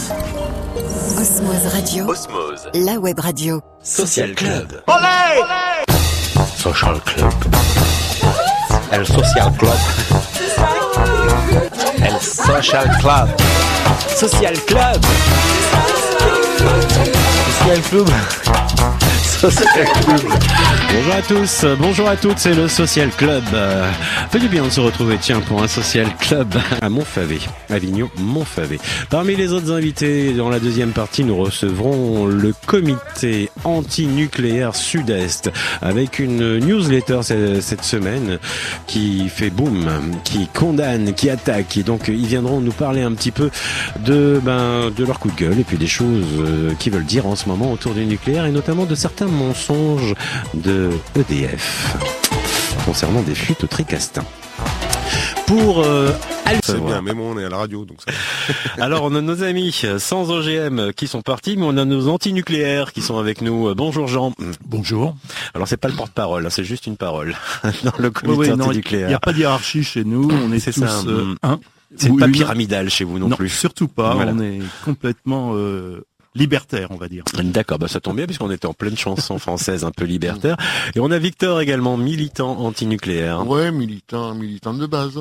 Osmose Radio. Osmose. La web radio. Social Club. Olé! Social Club. El Social Club. El Social Club. Social Club. Social Club. Social Club. Bonjour à tous, bonjour à toutes, c'est le Social Club. Fait du bien de se retrouver, tiens, pour un Social Club à Montfavet, Avignon-Montfavet. Parmi les autres invités, dans la deuxième partie, nous recevrons le comité anti-nucléaire Sud-Est, avec une newsletter cette semaine qui fait boom, qui condamne, qui attaque. Et donc, ils viendront nous parler un petit peu de leur coup de gueule et puis des choses qu'ils veulent dire en ce moment autour du nucléaire et notamment de certains mensonges de EDF concernant des fuites au Tricastin. Pour c'est bien, mais bon, on est à la radio, donc ça. Alors, on a nos amis sans OGM qui sont partis, mais on a nos anti-nucléaires qui sont avec nous. Bonjour Jean. Bonjour. Alors, c'est pas le porte-parole, c'est juste une parole dans le comité anti-nucléaire. Il n'y a pas de hiérarchie chez nous, on est tous un. C'est pas pyramidal chez vous non plus. Surtout pas, voilà. On est complètement libertaire, on va dire. D'accord, ça tombe bien puisqu'on était en pleine chanson française un peu libertaire. Et on a Victor également, militant anti-nucléaire. Ouais, militant de base.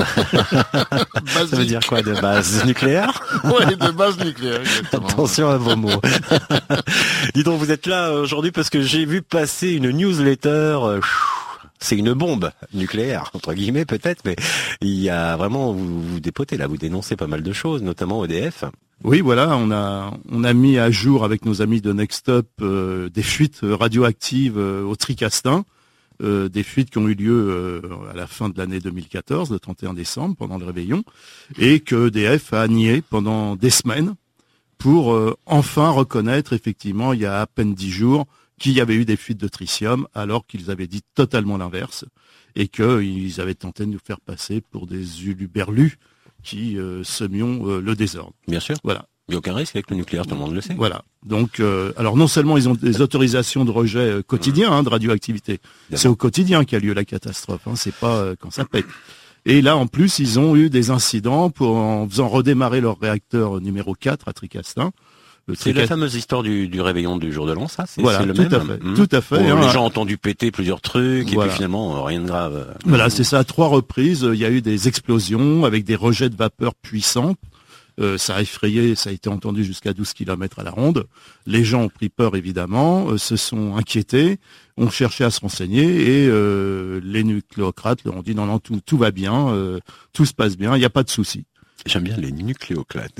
Ça veut dire quoi de base nucléaire? Ouais, de base nucléaire, exactement. Attention à vos mots. Dis donc, vous êtes là aujourd'hui parce que j'ai vu passer une newsletter. C'est une bombe nucléaire, entre guillemets peut-être, mais il y a vraiment, vous dépotez là, vous dénoncez pas mal de choses, notamment EDF. Oui, voilà, on a mis à jour avec nos amis de Next Up des fuites radioactives au Tricastin, des fuites qui ont eu lieu à la fin de l'année 2014, le 31 décembre, pendant le réveillon, et que EDF a nié pendant des semaines pour enfin reconnaître effectivement, il y a à peine 10 jours, qu'il y avait eu des fuites de tritium, alors qu'ils avaient dit totalement l'inverse, et qu'ils avaient tenté de nous faire passer pour des uluberlus qui semions le désordre. Bien sûr. Voilà. Il n'y a aucun risque avec le nucléaire, tout le monde le sait. Voilà. Donc, alors non seulement ils ont des autorisations de rejet quotidiens de radioactivité, c'est au quotidien qu'a lieu la catastrophe, c'est pas quand ça pète. Et là, en plus, ils ont eu des incidents en faisant redémarrer leur réacteur numéro 4 à Tricastin. C'est la fameuse histoire du réveillon du jour de l'an, ça? Voilà, c'est le tout même. à fait, tout à fait. Les gens ont entendu péter plusieurs trucs, voilà. Et puis finalement, rien de grave. Voilà, c'est ça, à 3 reprises, il y a eu des explosions avec des rejets de vapeur puissants. Ça a effrayé, ça a été entendu jusqu'à 12 km à la ronde. Les gens ont pris peur, évidemment, se sont inquiétés, ont cherché à se renseigner, et les nucléocrates leur ont dit non, tout va bien, tout se passe bien, il n'y a pas de souci. J'aime bien les nucléocrates.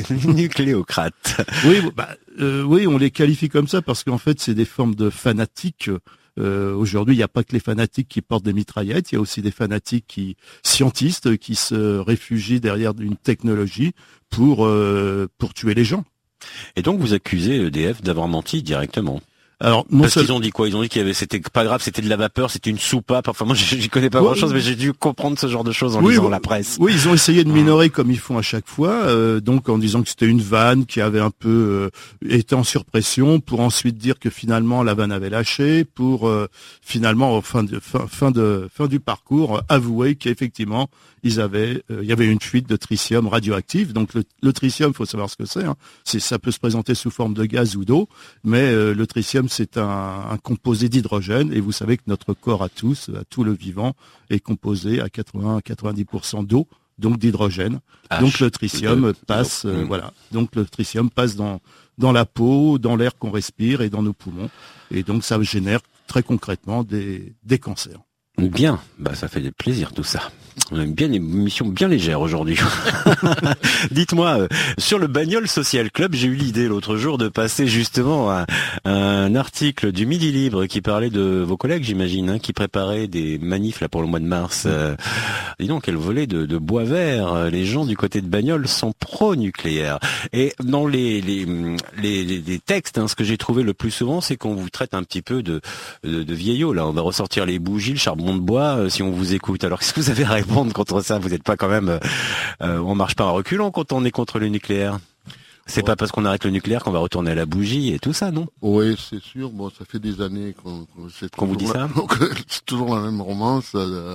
Oui, on les qualifie comme ça parce qu'en fait, c'est des formes de fanatiques. Aujourd'hui, il n'y a pas que les fanatiques qui portent des mitraillettes, il y a aussi des fanatiques scientistes qui se réfugient derrière une technologie pour tuer les gens. Et donc, vous accusez EDF d'avoir menti directement. Alors, qu'ils ont dit quoi? Ils ont dit c'était pas grave, c'était de la vapeur, c'était une soupape. Enfin, moi, j'y connais pas grand-chose, mais j'ai dû comprendre ce genre de choses en lisant la presse. Oui, ils ont essayé de minorer comme ils font à chaque fois, donc en disant que c'était une vanne qui avait un peu été en surpression, pour ensuite dire que finalement la vanne avait lâché, pour finalement fin du parcours avouer qu'effectivement il y avait une fuite de tritium radioactif. Donc le tritium, faut savoir ce que c'est. Ça peut se présenter sous forme de gaz ou d'eau, mais le tritium c'est un composé d'hydrogène, et vous savez que notre corps à tout le vivant est composé à 80-90% d'eau, donc d'hydrogène. Donc le tritium passe, Donc le tritium passe dans la peau, dans l'air qu'on respire et dans nos poumons, et donc ça génère très concrètement des cancers. Bien, ça fait plaisir tout ça. On a une émission bien légère aujourd'hui. Dites-moi, sur le Bagnole Social Club, j'ai eu l'idée l'autre jour de passer justement un article du Midi Libre qui parlait de vos collègues, j'imagine, qui préparaient des manifs là pour le mois de mars. Dis donc, quel volet de bois vert. Les gens du côté de Bagnole sont pro-nucléaire. Et dans les textes, ce que j'ai trouvé le plus souvent, c'est qu'on vous traite un petit peu de vieillots. Là, on va ressortir les bougies, le charbon de bois, si on vous écoute. Alors, qu'est-ce que vous avez à répondre contre ça? Vous n'êtes pas quand même, on marche pas en reculant quand on est contre le nucléaire. C'est pas parce qu'on arrête le nucléaire qu'on va retourner à la bougie et tout ça, non? Oui, c'est sûr. Bon, ça fait des années qu'on vous dit ça. C'est toujours la même romance.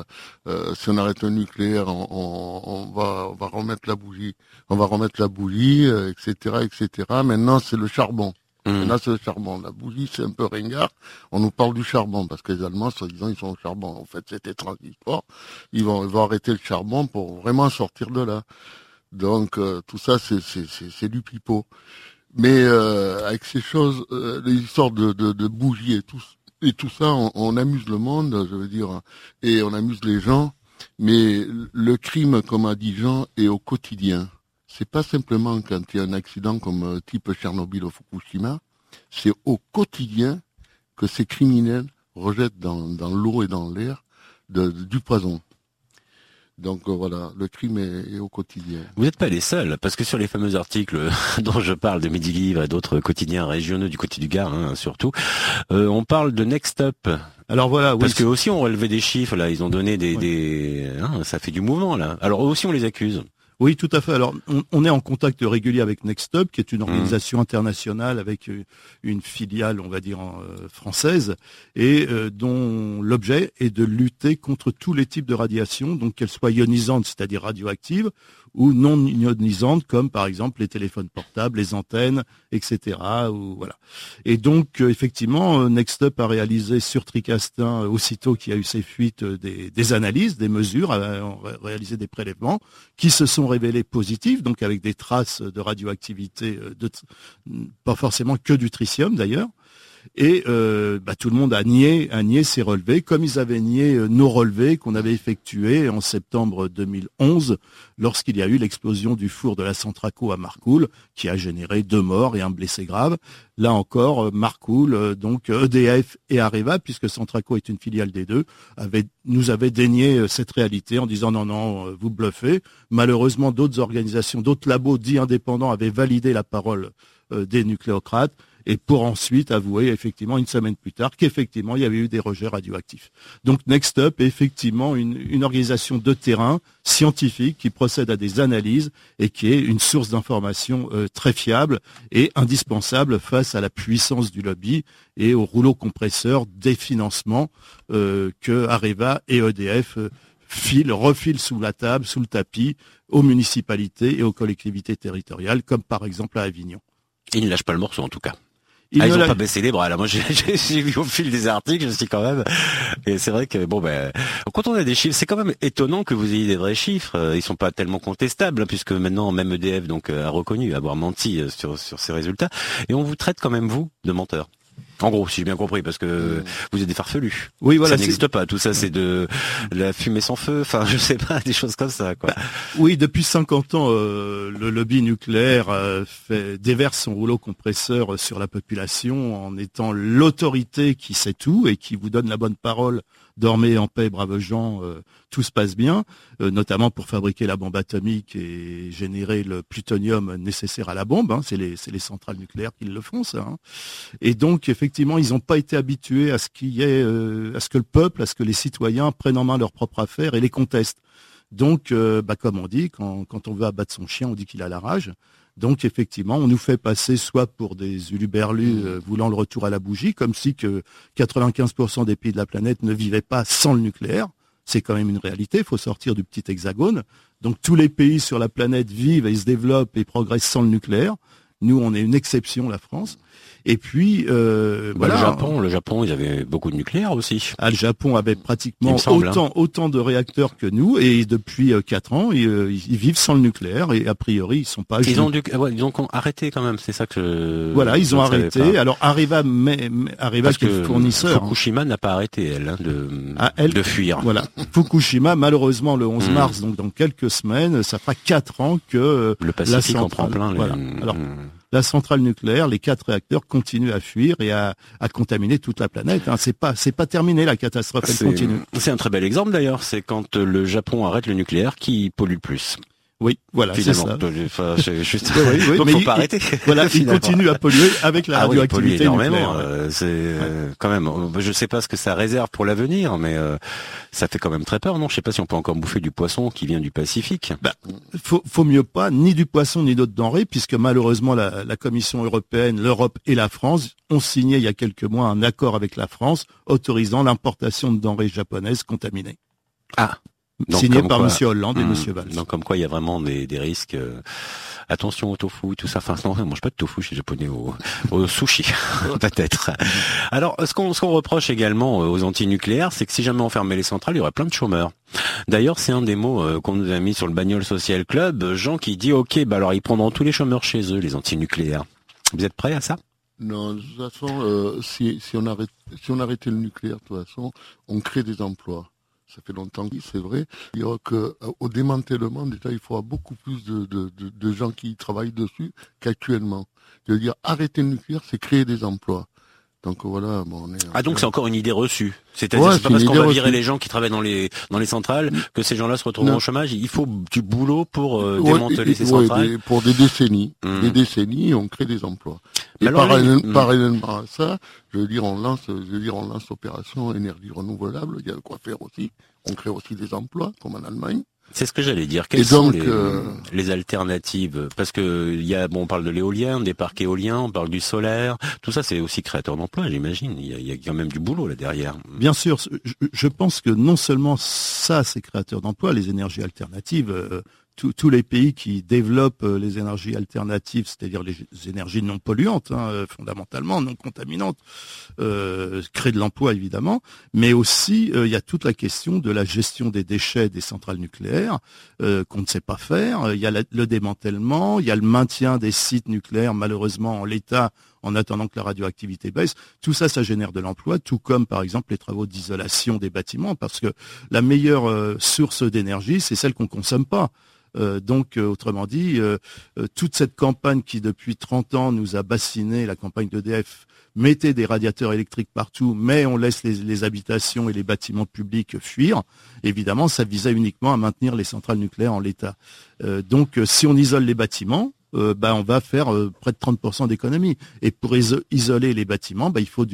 Si on arrête le nucléaire, on va remettre la bougie. On va remettre la bougie, etc., etc. Maintenant, c'est le charbon. Là, c'est le charbon. La bougie, c'est un peu ringard. On nous parle du charbon parce que les Allemands, soi-disant, ils sont au charbon. En fait, c'était transitoire. Ils vont arrêter le charbon pour vraiment sortir de là. Donc, tout ça, c'est du pipeau. Mais avec ces choses, les histoires de bougies et tout ça, on amuse le monde, je veux dire, et on amuse les gens. Mais le crime, comme a dit Jean, est au quotidien. C'est pas simplement quand il y a un accident comme type Tchernobyl ou Fukushima, c'est au quotidien que ces criminels rejettent dans l'eau et dans l'air du poison. Donc voilà, le crime est au quotidien. Vous n'êtes pas les seuls, parce que sur les fameux articles dont je parle de Midi Libre et d'autres quotidiens régionaux du côté du Gard, surtout, on parle de Next Up. Alors voilà, parce que aussi on relevait des chiffres là, ils ont donné ça fait du mouvement là. Alors aussi on les accuse. Oui, tout à fait. Alors, on est en contact régulier avec Next Up, qui est une organisation internationale avec une filiale, on va dire, française, et dont l'objet est de lutter contre tous les types de radiations, donc qu'elles soient ionisantes, c'est-à-dire radioactives, ou non ionisantes, comme par exemple les téléphones portables, les antennes, etc. Ou voilà. Et donc, effectivement, Next Up a réalisé sur Tricastin, aussitôt qu'il y a eu ces fuites, des analyses, des mesures, a réalisé des prélèvements qui se sont révélés positifs, donc avec des traces de radioactivité, pas forcément que du tritium d'ailleurs. Et tout le monde a nié ces relevés, comme ils avaient nié nos relevés qu'on avait effectués en septembre 2011, lorsqu'il y a eu l'explosion du four de la Centraco à Marcoule, qui a généré 2 morts et un blessé grave. Là encore, Marcoule, donc EDF et Areva, puisque Centraco est une filiale des deux, nous avaient dénié cette réalité en disant non, vous bluffez. Malheureusement, d'autres organisations, d'autres labos dits indépendants avaient validé la parole des nucléocrates, et pour ensuite avouer effectivement une semaine plus tard qu'effectivement il y avait eu des rejets radioactifs. Donc Next Up est effectivement une organisation de terrain scientifique qui procède à des analyses et qui est une source d'information très fiable et indispensable face à la puissance du lobby et au rouleau compresseur des financements que Areva et EDF refilent sous la table, sous le tapis, aux municipalités et aux collectivités territoriales, comme par exemple à Avignon. Ils ne lâchent pas le morceau en tout cas. Ils n'ont pas baissé les bras là. Moi, j'ai vu au fil des articles, je me suis quand même. Et c'est vrai que quand on a des chiffres, c'est quand même étonnant que vous ayez des vrais chiffres. Ils sont pas tellement contestables, puisque maintenant même EDF a reconnu avoir menti sur ces résultats. Et on vous traite quand même vous de menteur. En gros, si j'ai bien compris, parce que vous êtes des farfelus. Oui, voilà. Ça n'existe pas. Tout ça, c'est de la fumée sans feu. Enfin, je sais pas, des choses comme ça, quoi. Oui, depuis 50 ans, le lobby nucléaire déverse son rouleau compresseur sur la population en étant l'autorité qui sait tout et qui vous donne la bonne parole. Dormez en paix, braves gens, tout se passe bien, notamment pour fabriquer la bombe atomique et générer le plutonium nécessaire à la bombe. C'est les centrales nucléaires qui le font, ça. Et donc, effectivement, ils n'ont pas été habitués à ce que le peuple, à ce que les citoyens prennent en main leurs propres affaires et les contestent. Donc, comme on dit, quand on veut abattre son chien, on dit qu'il a la rage. Donc, effectivement, on nous fait passer soit pour des huluberlus voulant le retour à la bougie, comme si que 95% des pays de la planète ne vivaient pas sans le nucléaire. C'est quand même une réalité, il faut sortir du petit hexagone. Donc, tous les pays sur la planète vivent et se développent et progressent sans le nucléaire. Nous, on est une exception, la France. Et puis, voilà. Le Japon, ils avaient beaucoup de nucléaire aussi. Le Japon avait pratiquement autant de réacteurs que nous, et depuis 4 ans, ils vivent sans le nucléaire, et a priori, ils sont pas. Ils ont arrêté quand même, c'est ça que. Voilà, ils ont arrêté. Alors Areva qui est le fournisseur. Fukushima n'a pas arrêté de fuir. Voilà. Fukushima, malheureusement, le 11 mars, donc dans quelques semaines, ça fera 4 ans que le Pacifique en prend plein. Voilà. Alors, la centrale nucléaire, les 4 réacteurs continuent à fuir et à contaminer toute la planète. C'est pas terminé, la catastrophe, elle continue. C'est un très bel exemple d'ailleurs, c'est quand le Japon arrête le nucléaire qui pollue le plus. Oui, voilà, c'est finalement. ça. Enfin, c'est juste... Oui, Donc, mais faut pas arrêter. Voilà, il continue à polluer avec la radioactivité il pollue énormément. nucléaire. C'est quand même. Je sais pas ce que ça réserve pour l'avenir, mais ça fait quand même très peur, non? Je sais pas si on peut encore bouffer du poisson qui vient du Pacifique. Faut mieux pas, ni du poisson ni d'autres denrées, puisque malheureusement la Commission européenne, l'Europe et la France ont signé il y a quelques mois un accord avec la France autorisant l'importation de denrées japonaises contaminées. Ah. Donc, signé par quoi, M. Hollande et M. Valls. Donc comme quoi il y a vraiment des risques. Attention au tofu, tout ça. Enfin non, on mange pas de tofu chez les Japonais au sushi, peut-être. Alors ce qu'on reproche également aux antinucléaires, c'est que si jamais on fermait les centrales, il y aurait plein de chômeurs. D'ailleurs, c'est un des mots qu'on nous a mis sur le Bagnole Social Club. Jean qui dit ok, bah alors ils prendront tous les chômeurs chez eux, les antinucléaires. Vous êtes prêts à ça? Non, de toute façon, si on arrêtait le nucléaire, de toute façon, on crée des emplois. Ça fait longtemps que c'est vrai. Il y aura au démantèlement, déjà, il faudra beaucoup plus de gens qui travaillent dessus qu'actuellement. Je veux dire, arrêter le nucléaire, c'est créer des emplois. Donc voilà, bon, donc c'est encore une idée reçue. C'est-à-dire c'est pas parce qu'on va virer les gens qui travaillent dans les centrales que ces gens-là se retrouveront au chômage. Il faut du boulot pour démanteler ces centrales. Pour des décennies. Des décennies, on crée des emplois. Et parallèlement à ça, je veux dire, on lance l'opération énergie renouvelable. Il y a de quoi faire aussi. On crée aussi des emplois, comme en Allemagne. C'est ce que j'allais dire. Quelles sont les alternatives? Parce que on parle de l'éolien, des parcs éoliens, on parle du solaire. Tout ça, c'est aussi créateur d'emplois, j'imagine. Il y a quand même du boulot là derrière. Bien sûr. Je pense que non seulement ça, c'est créateur d'emplois, les énergies alternatives. Tous les pays qui développent les énergies alternatives, c'est-à-dire les énergies non polluantes, fondamentalement non contaminantes, créent de l'emploi évidemment, mais aussi il y a toute la question de la gestion des déchets des centrales nucléaires qu'on ne sait pas faire. Il y a le démantèlement, il y a le maintien des sites nucléaires malheureusement en l'état en attendant que la radioactivité baisse. Tout ça, ça génère de l'emploi, tout comme par exemple les travaux d'isolation des bâtiments, parce que la meilleure source d'énergie, c'est celle qu'on consomme pas. Donc, autrement dit, toute cette campagne qui, depuis 30 ans, nous a bassiné, la campagne d'EDF, mettez des radiateurs électriques partout, mais on laisse les habitations et les bâtiments publics fuir. Évidemment, ça visait uniquement à maintenir les centrales nucléaires en l'état. Donc, si on isole les bâtiments, on va faire près de 30% d'économie. Et pour isoler les bâtiments, il faut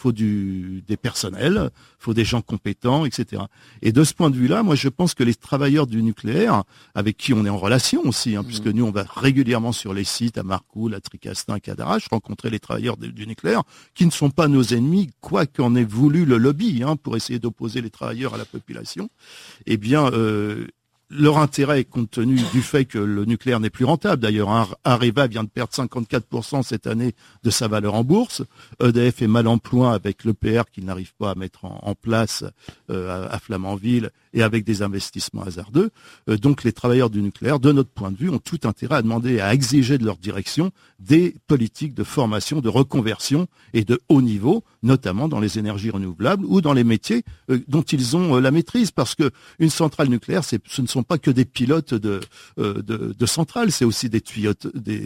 des personnels, faut des gens compétents, etc. Et de ce point de vue-là, moi je pense que les travailleurs du nucléaire, avec qui on est en relation aussi, puisque nous on va régulièrement sur les sites à Marcoule, à Tricastin, à Cadarache, rencontrer les travailleurs du nucléaire, qui ne sont pas nos ennemis, quoi qu'en ait voulu le lobby, pour essayer d'opposer les travailleurs à la population. Eh bien, leur intérêt, compte tenu du fait que le nucléaire n'est plus rentable. D'ailleurs, Areva vient de perdre 54% cette année de sa valeur en bourse. EDF est mal en point avec l'EPR qu'il n'arrive pas à mettre en place à Flamanville et avec des investissements hasardeux. Donc les travailleurs du nucléaire, de notre point de vue, ont tout intérêt à demander, à exiger de leur direction des politiques de formation, de reconversion et de haut niveau, notamment dans les énergies renouvelables ou dans les métiers dont ils ont la maîtrise. Parce que une centrale nucléaire, ce ne sont pas que des pilotes de centrales, c'est aussi des tuyaux,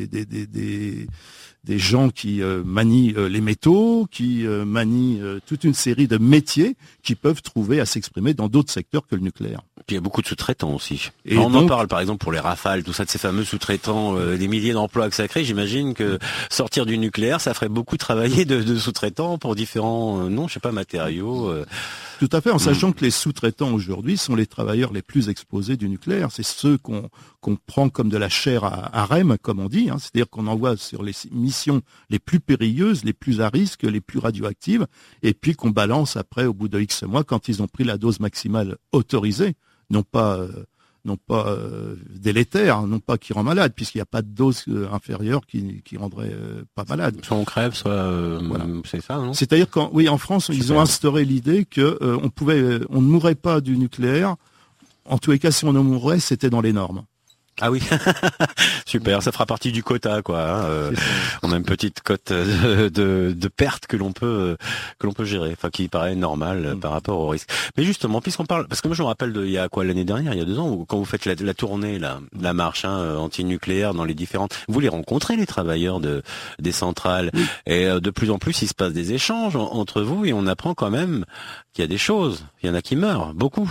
des gens qui manient les métaux, qui manient toute une série de métiers qui peuvent trouver à s'exprimer dans d'autres secteurs que le nucléaire. Puis il y a beaucoup de sous-traitants aussi. Et on en parle par exemple pour les Rafales, tout ça, de ces fameux sous-traitants, des milliers d'emplois que ça crée. J'imagine que sortir du nucléaire, ça ferait beaucoup travailler de sous-traitants pour différents, matériaux. Tout à fait, en sachant que les sous-traitants aujourd'hui sont les travailleurs les plus exposés du nucléaire. C'est ceux qu'on prend comme de la chair à rème, comme on dit. C'est-à-dire qu'on envoie sur les missions les plus périlleuses, les plus à risque, les plus radioactives, et puis qu'on balance après, au bout de X mois, quand ils ont pris la dose maximale autorisée, non pas délétère, non pas qui rend malade, puisqu'il n'y a pas de dose inférieure qui rendrait pas malade. Soit on crève, soit voilà. C'est ça, non? C'est-à-dire en France, ils ont instauré l'idée que on ne mourrait pas du nucléaire. En tous les cas, si on en mourait, c'était dans les normes. Ah oui, super, ça fera partie du quota, quoi. On a une petite cote de perte que l'on peut gérer, qui paraît normale par rapport au risque. Mais justement, puisqu'on parle, parce que moi je me rappelle il y a l'année dernière, il y a 2 ans, quand vous faites la tournée, la marche anti-nucléaire dans les différentes, vous les rencontrez les travailleurs des centrales, oui. Et de plus en plus il se passe des échanges entre vous et on apprend quand même qu'il y a des choses, il y en a qui meurent, beaucoup.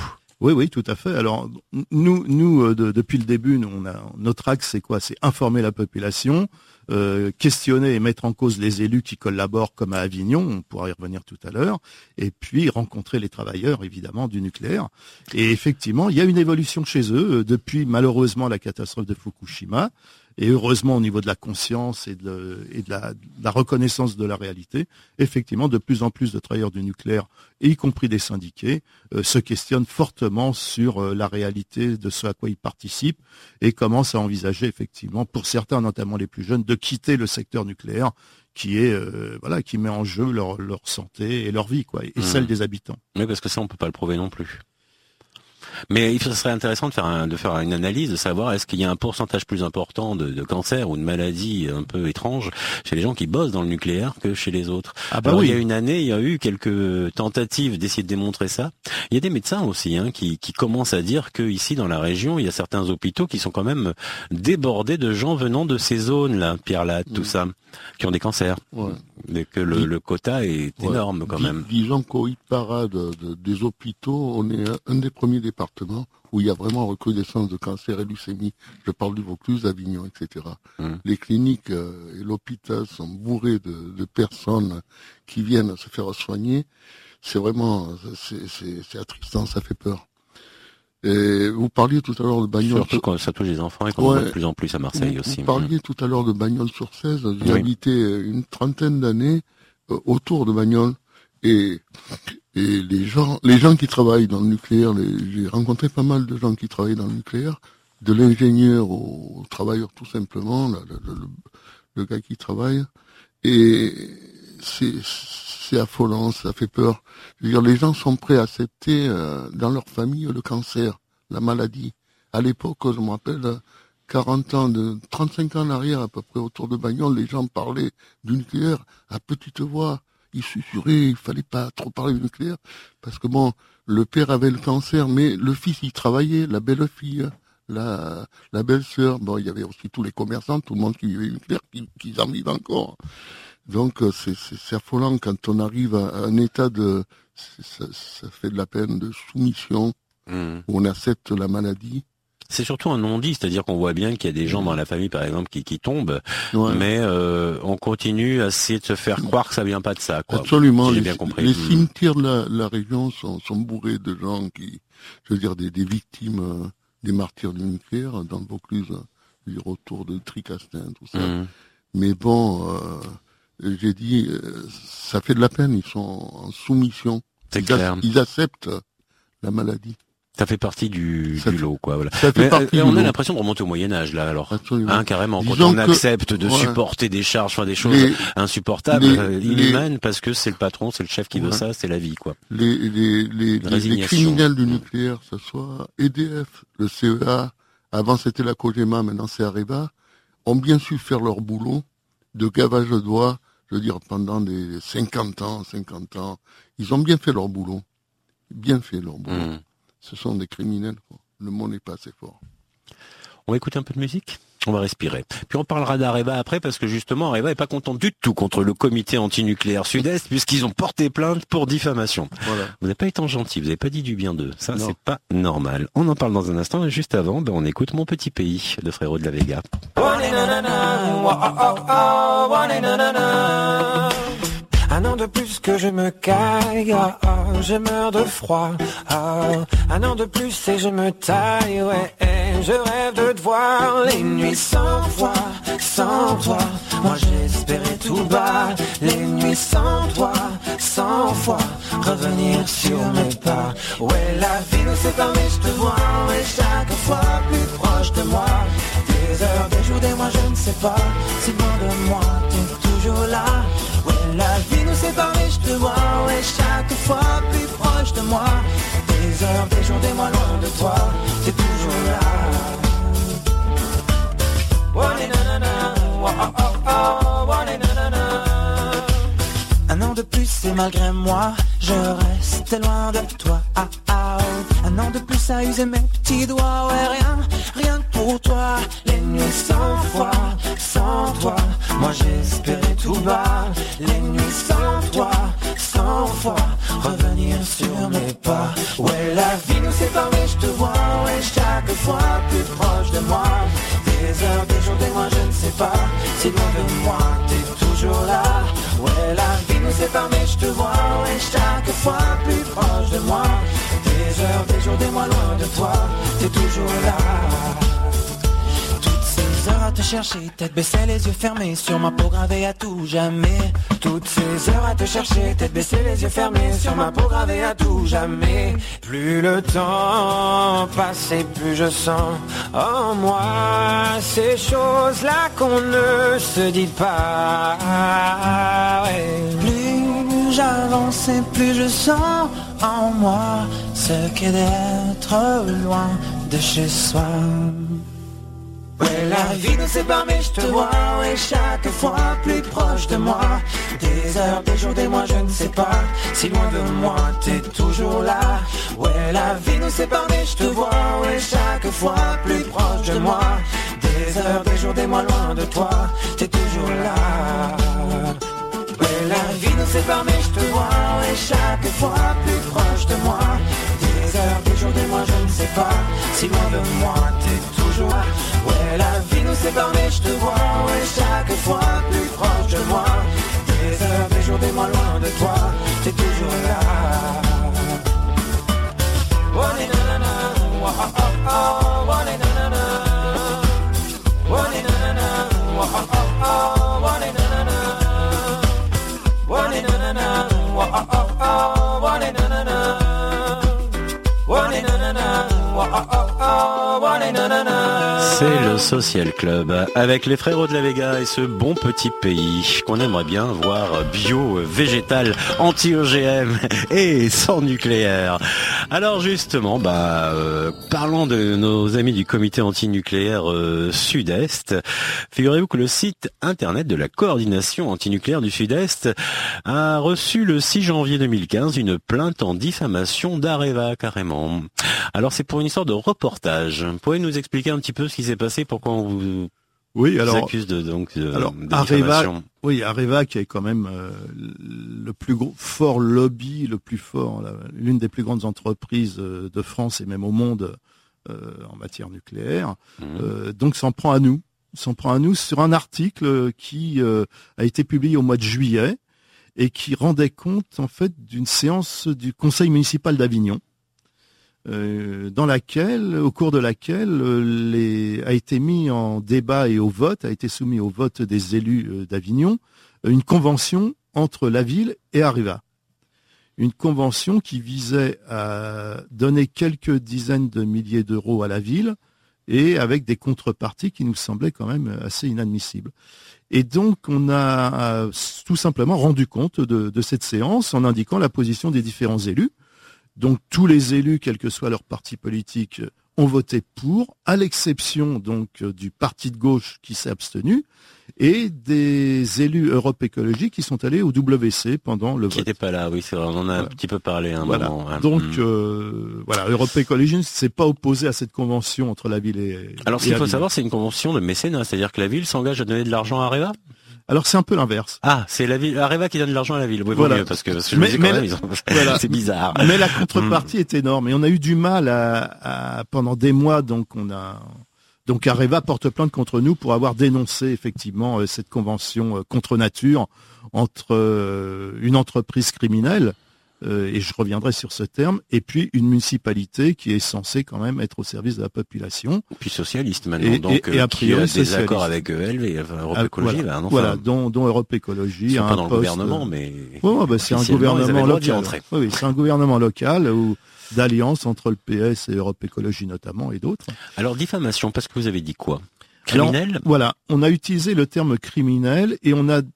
Oui, tout à fait. Alors nous depuis le début, notre axe c'est quoi? C'est informer la population, questionner et mettre en cause les élus qui collaborent comme à Avignon, on pourra y revenir tout à l'heure, et puis rencontrer les travailleurs évidemment du nucléaire. Et effectivement, il y a une évolution chez eux depuis malheureusement la catastrophe de Fukushima. Et heureusement, au niveau de la conscience et de la reconnaissance de la réalité, effectivement, de plus en plus de travailleurs du nucléaire, y compris des syndiqués, se questionnent fortement sur la réalité de ce à quoi ils participent et commencent à envisager, effectivement, pour certains, notamment les plus jeunes, de quitter le secteur nucléaire qui met en jeu leur santé et leur vie, quoi, et celle des habitants. Oui, parce que ça, on peut pas le prouver non plus. Mais il serait intéressant de faire une analyse, de savoir est-ce qu'il y a un pourcentage plus important de cancer ou de maladies un peu étranges chez les gens qui bossent dans le nucléaire que chez les autres. Alors, il y a une année, il y a eu quelques tentatives d'essayer de démontrer ça. Il y a des médecins aussi qui commencent à dire que ici dans la région, il y a certains hôpitaux qui sont quand même débordés de gens venant de ces zones-là, Pierre Latte, tout ça, qui ont des cancers. Ouais. Mais que le quota est énorme quand même. Disons qu'au hit-parade des hôpitaux, on est un des premiers départements où il y a vraiment recrudescence de cancer et leucémie. Je parle du Vaucluse, Avignon, etc. Les cliniques et l'hôpital sont bourrés de personnes qui viennent se faire soigner. C'est vraiment, c'est attristant, ça fait peur. Et vous parliez tout à l'heure de Bagnols. Surtout quand ça touche les enfants et qu'on voit de plus en plus à Marseille aussi. Vous parliez tout à l'heure de Bagnols-sur-Cèze. J'ai habité une trentaine d'années autour de Bagnols. Et les gens qui travaillent dans le nucléaire, j'ai rencontré pas mal de gens qui travaillent dans le nucléaire, de l'ingénieur au travailleur tout simplement, le gars qui travaille. Et c'est affolant, ça fait peur. Je veux dire, les gens sont prêts à accepter dans leur famille le cancer, la maladie. À l'époque, je me rappelle, 35 ans en arrière à peu près, autour de Bagnols, les gens parlaient du nucléaire à petite voix. Ils susurraient, il fallait pas trop parler du nucléaire, parce que bon, le père avait le cancer, mais le fils, il travaillait, la belle-fille, la belle-sœur, bon, il y avait aussi tous les commerçants, tout le monde qui vivait le nucléaire, qui en vivent encore. Donc, c'est affolant quand on arrive à un état ça fait de la peine, de soumission, où on accepte la maladie. C'est surtout un non-dit, c'est-à-dire qu'on voit bien qu'il y a des gens dans la famille, par exemple, qui tombent, mais on continue à essayer de se faire croire que ça vient pas de ça, quoi. Absolument. Si j'ai bien compris. Les cimetières de la région sont bourrés de gens je veux dire, des victimes, des martyrs du nucléaire, dans le Vaucluse, je veux dire, autour de Tricastin, tout ça. Mais bon, j'ai dit, ça fait de la peine, ils sont en soumission. C'est clair. Ils acceptent la maladie. Ça fait partie du lot, quoi. Voilà. On a l'impression de remonter au Moyen-Âge, là, alors. Absolument. Carrément. Quand on accepte de supporter des charges, des choses insupportables, inhumaines, parce que c'est le patron, c'est le chef qui veut ça, c'est la vie, quoi. Les criminels du nucléaire, que ce soit EDF, le CEA, avant c'était la Cogema, maintenant c'est Areva, ont bien su faire leur boulot de gavage de doigts, je veux dire, pendant des 50 ans. Ils ont bien fait leur boulot. Ce sont des criminels, quoi. Le mot n'est pas assez fort. On va écouter un peu de musique, on va respirer. Puis on parlera d'Areva après, parce que justement, Areva est pas content du tout contre le comité antinucléaire Sud-Est, puisqu'ils ont porté plainte pour diffamation. Voilà. Vous n'avez pas été gentil, vous n'avez pas dit du bien d'eux. Ça, c'est pas normal. On en parle dans un instant, et juste avant, on écoute Mon Petit Pays de Frérot de la Vega. Un an de plus que je me caille, je meurs de froid. Un an de plus et je me taille, je rêve de te voir les nuits sans toi. Moi j'espérais tout bas, les nuits sans toi, 100 fois revenir sur mes pas. Ouais, la vie nous sépare mais je te vois, chaque fois plus proche de moi. Des heures, des jours, des mois, je ne sais pas si loin de moi t'es toujours là. Ouais, la vie nous sépare et je te vois, chaque fois plus proche de moi. Des heures, des jours, des mois loin de toi, t'es toujours là. Un an de plus et malgré moi, je reste loin de toi. Un an de plus à user mes petits doigts, rien que pour toi. Les nuits sans toi, moi j'espérais tout bas. Les nuits sans toi, 100 fois revenir sur mes pas. Ouais, la vie nous sépare mais je te vois, ouais, chaque fois plus proche de moi. Des heures, des jours, des mois, je ne sais pas, si loin de moi, t'es toujours là. Ouais, la vie nous sépare mais je te vois, ouais, chaque fois plus proche de moi. Des heures, des jours, des mois, loin de toi, t'es toujours là. Heures à te chercher, tête baissée, les yeux fermés, sur ma peau gravée à tout jamais. Toutes ces heures à te chercher, tête baissée, les yeux fermés, sur ma peau gravée à tout jamais. Plus le temps passe et plus je sens en moi ces choses-là qu'on ne se dit pas. Ouais. Plus j'avance et plus je sens en moi ce qu'est d'être loin de chez soi. Ouais, la vie nous sépare mais je te vois, ouais, chaque fois plus proche de moi. Des heures, des jours, des mois, je ne sais pas, si loin de moi, t'es toujours là. Ouais, la vie nous sépare mais je te vois, ouais, chaque fois plus proche de moi. Des heures, des jours, des mois, loin de toi, t'es toujours là. Ouais, la vie nous sépare mais je te vois, ouais, chaque fois plus proche de moi. Des heures, des jours, des mois, je ne sais pas, si loin de moi, t'es toujours là. Ouais, la vie nous sépare mais je te vois, ouais, chaque fois plus proche de moi. Des heures, des jours, des mois, loin de toi, t'es toujours là. Oh, na na na, oh, oh, oh, oh, na na na. Oh, na na na, oh, oh, oh, oh, na na na. Oh, na na na, oh, oh, oh, oh, na na na. Oh, na na na, oh, oh, oh, na na na. C'est le Social Club avec les frérots de la Vega et ce bon petit pays qu'on aimerait bien voir bio, végétal, anti-OGM et sans nucléaire. Alors justement, parlons de nos amis du comité antinucléaire Sud-Est. Figurez-vous que le site internet de la coordination antinucléaire du Sud-Est a reçu le 6 janvier 2015 une plainte en diffamation d'Areva carrément. Alors c'est pour une histoire de reportage. Vous pouvez nous expliquer un petit peu ce qui s'est passé, pourquoi on vous accuse de diffamation? Areva qui est quand même le plus fort lobby, le plus fort, l'une des plus grandes entreprises de France et même au monde en matière nucléaire. Donc s'en prend à nous sur un article qui a été publié au mois de juillet et qui rendait compte en fait d'une séance du Conseil municipal d'Avignon. Au cours de laquelle a été mis en débat et a été soumis au vote des élus d'Avignon, une convention entre la ville et Areva. Une convention qui visait à donner quelques dizaines de milliers d'euros à la ville et avec des contreparties qui nous semblaient quand même assez inadmissibles. Et donc on a tout simplement rendu compte de cette séance en indiquant la position des différents élus. Donc tous les élus, quel que soit leur parti politique, ont voté pour, à l'exception donc du parti de gauche qui s'est abstenu, et des élus Europe Écologie qui sont allés au WC pendant le vote. Qui n'étaient pas là, oui, c'est vrai, on en a un petit peu parlé à un moment. Donc Europe Écologie ne s'est pas opposé à cette convention entre la ville et... Alors ce qu'il faut savoir, c'est une convention de mécénat, c'est-à-dire que la ville s'engage à donner de l'argent à Areva ? Alors c'est un peu l'inverse. Ah, c'est la ville, Areva qui donne de l'argent à la ville. Oui, mieux, parce que c'est bizarre. Mais la contrepartie est énorme et on a eu du mal pendant des mois, donc Areva porte plainte contre nous pour avoir dénoncé effectivement cette convention contre nature entre une entreprise criminelle, et je reviendrai sur ce terme, et puis une municipalité qui est censée quand même être au service de la population. Puis socialiste maintenant, et a priori qui a des accords avec ELV, Europe Écologie. Dont Europe Écologie. Ils sont pas dans le gouvernement, mais... c'est un gouvernement local. Oui, c'est un gouvernement local d'alliance entre le PS et Europe Écologie notamment, et d'autres. Alors, diffamation, parce que vous avez dit quoi? Criminel? Alors, on a utilisé le terme criminel et on a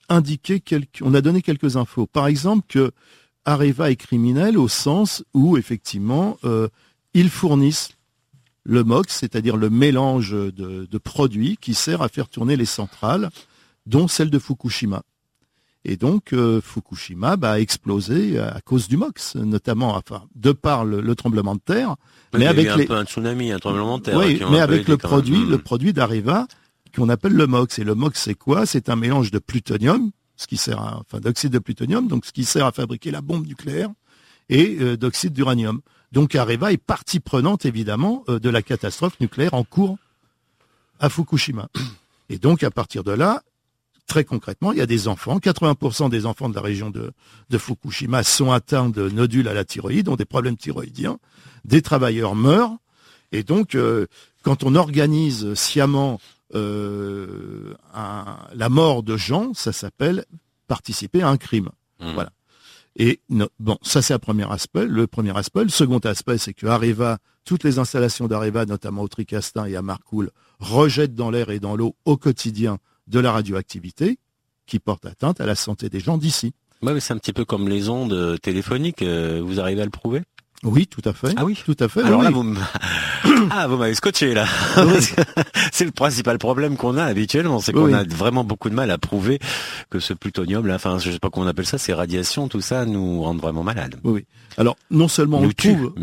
donné quelques infos. Par exemple, que Areva est criminel au sens où, effectivement, ils fournissent le MOX, c'est-à-dire le mélange de produits qui sert à faire tourner les centrales, dont celle de Fukushima. Et donc, Fukushima a explosé à cause du MOX, notamment, de par le tremblement de terre. Mais avec un peu un tsunami, un tremblement de terre. Oui, mais avec le produit d'Areva qu'on appelle le MOX. Et le MOX, c'est quoi? C'est un mélange de plutonium, ce qui sert d'oxyde de plutonium, donc ce qui sert à fabriquer la bombe nucléaire, et d'oxyde d'uranium. Donc Areva est partie prenante évidemment de la catastrophe nucléaire en cours à Fukushima. Et donc à partir de là, très concrètement, il y a des enfants, 80% des enfants de la région de Fukushima sont atteints de nodules à la thyroïde, ont des problèmes thyroïdiens, des travailleurs meurent, et donc quand on organise sciemment la mort de gens, ça s'appelle participer à un crime. Voilà. Et ça c'est le premier aspect. Le second aspect, c'est que Areva, toutes les installations d'Areva, notamment au Tricastin et à Marcoule, rejettent dans l'air et dans l'eau au quotidien de la radioactivité qui porte atteinte à la santé des gens d'ici. Ouais, mais c'est un petit peu comme les ondes téléphoniques. Vous arrivez à le prouver ? Oui, tout à fait. Ah oui, tout à fait. Alors oui. Là, vous m'avez scotché là. Oui. C'est le principal problème qu'on a habituellement, c'est qu'on a vraiment beaucoup de mal à prouver que ce plutonium là, enfin, je sais pas comment on appelle ça, ces radiations, tout ça, nous rendent vraiment malades. Oui. Alors, non seulement on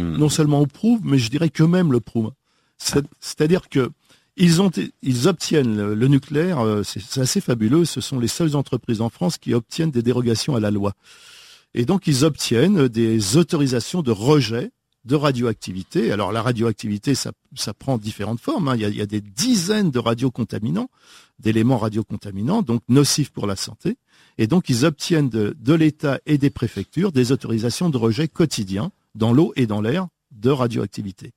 prouve, mais je dirais qu'eux-mêmes le prouvent. C'est-à-dire que ils obtiennent le nucléaire, c'est assez fabuleux. Ce sont les seules entreprises en France qui obtiennent des dérogations à la loi. Et donc, ils obtiennent des autorisations de rejet de radioactivité. Alors, la radioactivité, ça prend différentes formes. Il y a des dizaines de radiocontaminants, d'éléments radiocontaminants, donc nocifs pour la santé. Et donc, ils obtiennent de l'État et des préfectures des autorisations de rejet quotidiens dans l'eau et dans l'air de radioactivité.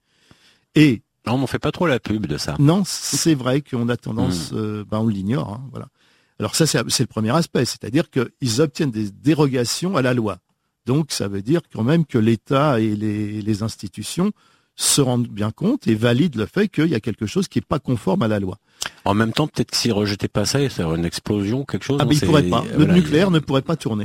Et non, on fait pas trop la pub de ça. Non, c'est vrai qu'on a tendance, on l'ignore. Voilà. Alors ça, c'est le premier aspect, c'est-à-dire qu'ils obtiennent des dérogations à la loi. Donc ça veut dire quand même que l'État et les institutions se rendent bien compte et valident le fait qu'il y a quelque chose qui n'est pas conforme à la loi. En même temps, peut-être que s'ils rejetaient pas ça, il y aurait une explosion, quelque chose. Ah mais il pourrait pas. Le nucléaire ne pourrait pas tourner.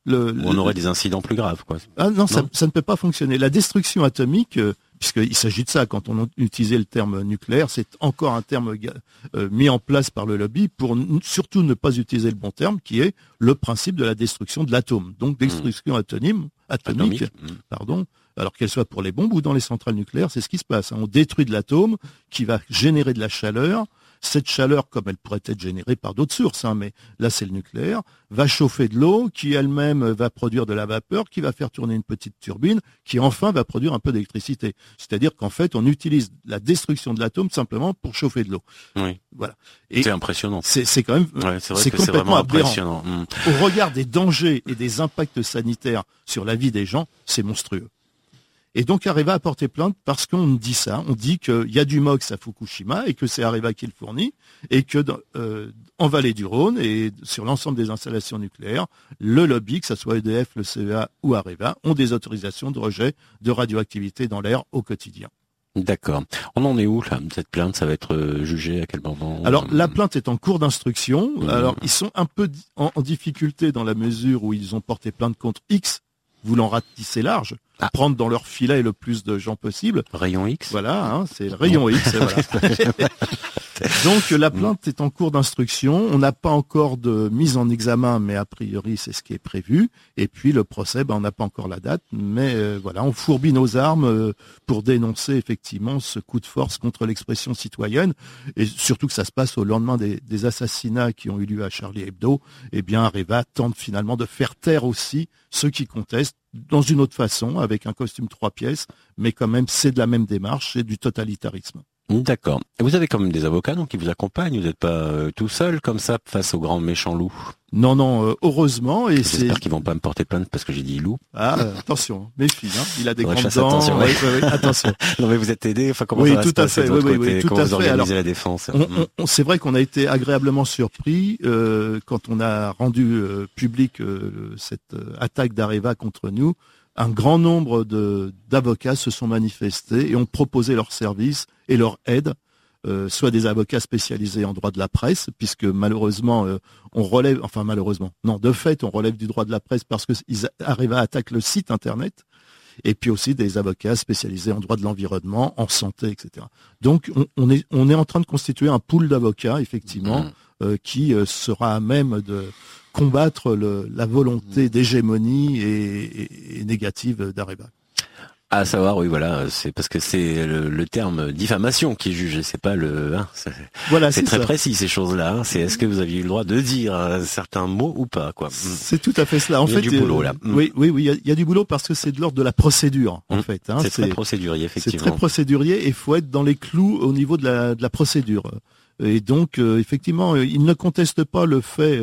On aurait des incidents plus graves, quoi. Ah non, ça ne peut pas fonctionner. La destruction atomique, puisqu'il s'agit de ça, quand on utilisait le terme nucléaire, c'est encore un terme mis en place par le lobby pour surtout ne pas utiliser le bon terme, qui est le principe de la destruction de l'atome. Donc destruction atomique, alors qu'elle soit pour les bombes ou dans les centrales nucléaires, c'est ce qui se passe. On détruit de l'atome qui va générer de la chaleur. Cette chaleur, comme elle pourrait être générée par d'autres sources, mais là c'est le nucléaire, va chauffer de l'eau qui elle-même va produire de la vapeur, qui va faire tourner une petite turbine, qui enfin va produire un peu d'électricité. C'est-à-dire qu'en fait, on utilise la destruction de l'atome simplement pour chauffer de l'eau. Oui. Voilà. Et c'est impressionnant. C'est quand même, c'est complètement impressionnant. Au regard des dangers et des impacts sanitaires sur la vie des gens, c'est monstrueux. Et donc Areva a porté plainte parce qu'on dit ça, on dit qu'il y a du MOX à Fukushima et que c'est Areva qui le fournit et que en Vallée du Rhône et sur l'ensemble des installations nucléaires, le lobby, que ce soit EDF, le CEA ou Areva, ont des autorisations de rejet de radioactivité dans l'air au quotidien. D'accord. On en est où là, cette plainte? Ça va être jugé à quel moment? Alors la plainte est en cours d'instruction. Alors ils sont un peu en difficulté dans la mesure où ils ont porté plainte contre X, voulant ratisser large, prendre dans leur filet le plus de gens possible. Rayon X. Voilà, c'est le rayon X. Voilà. Donc la plainte est en cours d'instruction. On n'a pas encore de mise en examen, mais a priori c'est ce qui est prévu. Et puis le procès, on n'a pas encore la date, mais voilà, on fourbit nos armes pour dénoncer effectivement ce coup de force contre l'expression citoyenne, et surtout que ça se passe au lendemain des assassinats qui ont eu lieu à Charlie Hebdo. Eh bien, Areva tente finalement de faire taire aussi ceux qui contestent dans une autre façon, avec un costume 3 pièces, mais quand même c'est de la même démarche, c'est du totalitarisme. D'accord. Et vous avez quand même des avocats donc qui vous accompagnent, vous n'êtes pas tout seul comme ça face au grand méchant loup? Non, heureusement. Et j'espère qu'ils vont pas me porter plainte parce que j'ai dit loup. Attention, méfie, il a des grandes dents. Attention. Oui, attention. Non mais vous êtes aidé, comment ça va se passer de votre côté? Comment vous organisez la défense? C'est vrai qu'on a été agréablement surpris quand on a rendu public cette attaque d'Areva contre nous. Un grand nombre d'avocats se sont manifestés et ont proposé leur service et leur aide, soit des avocats spécialisés en droit de la presse, puisque malheureusement, on relève du droit de la presse parce qu'ils arrivent à attaquer le site Internet, et puis aussi des avocats spécialisés en droit de l'environnement, en santé, etc. Donc, on est en train de constituer un pool d'avocats, effectivement, qui sera à même de combattre la volonté d'hégémonie et négative d'Areva. À savoir, oui, voilà, c'est parce que c'est le terme diffamation qui est jugé, c'est pas Voilà, c'est très ça. précis ces choses-là. Hein. C'est est-ce que vous aviez eu le droit de dire certains mots ou pas, quoi. C'est tout à fait cela. En Il y a fait, du boulot, là. Oui, il y a du boulot parce que c'est de l'ordre de la procédure, en fait. Hein. C'est très procédurier, C'est effectivement. très procédurier et il faut être dans les clous au niveau de la procédure. Et donc, effectivement, il ne conteste pas le fait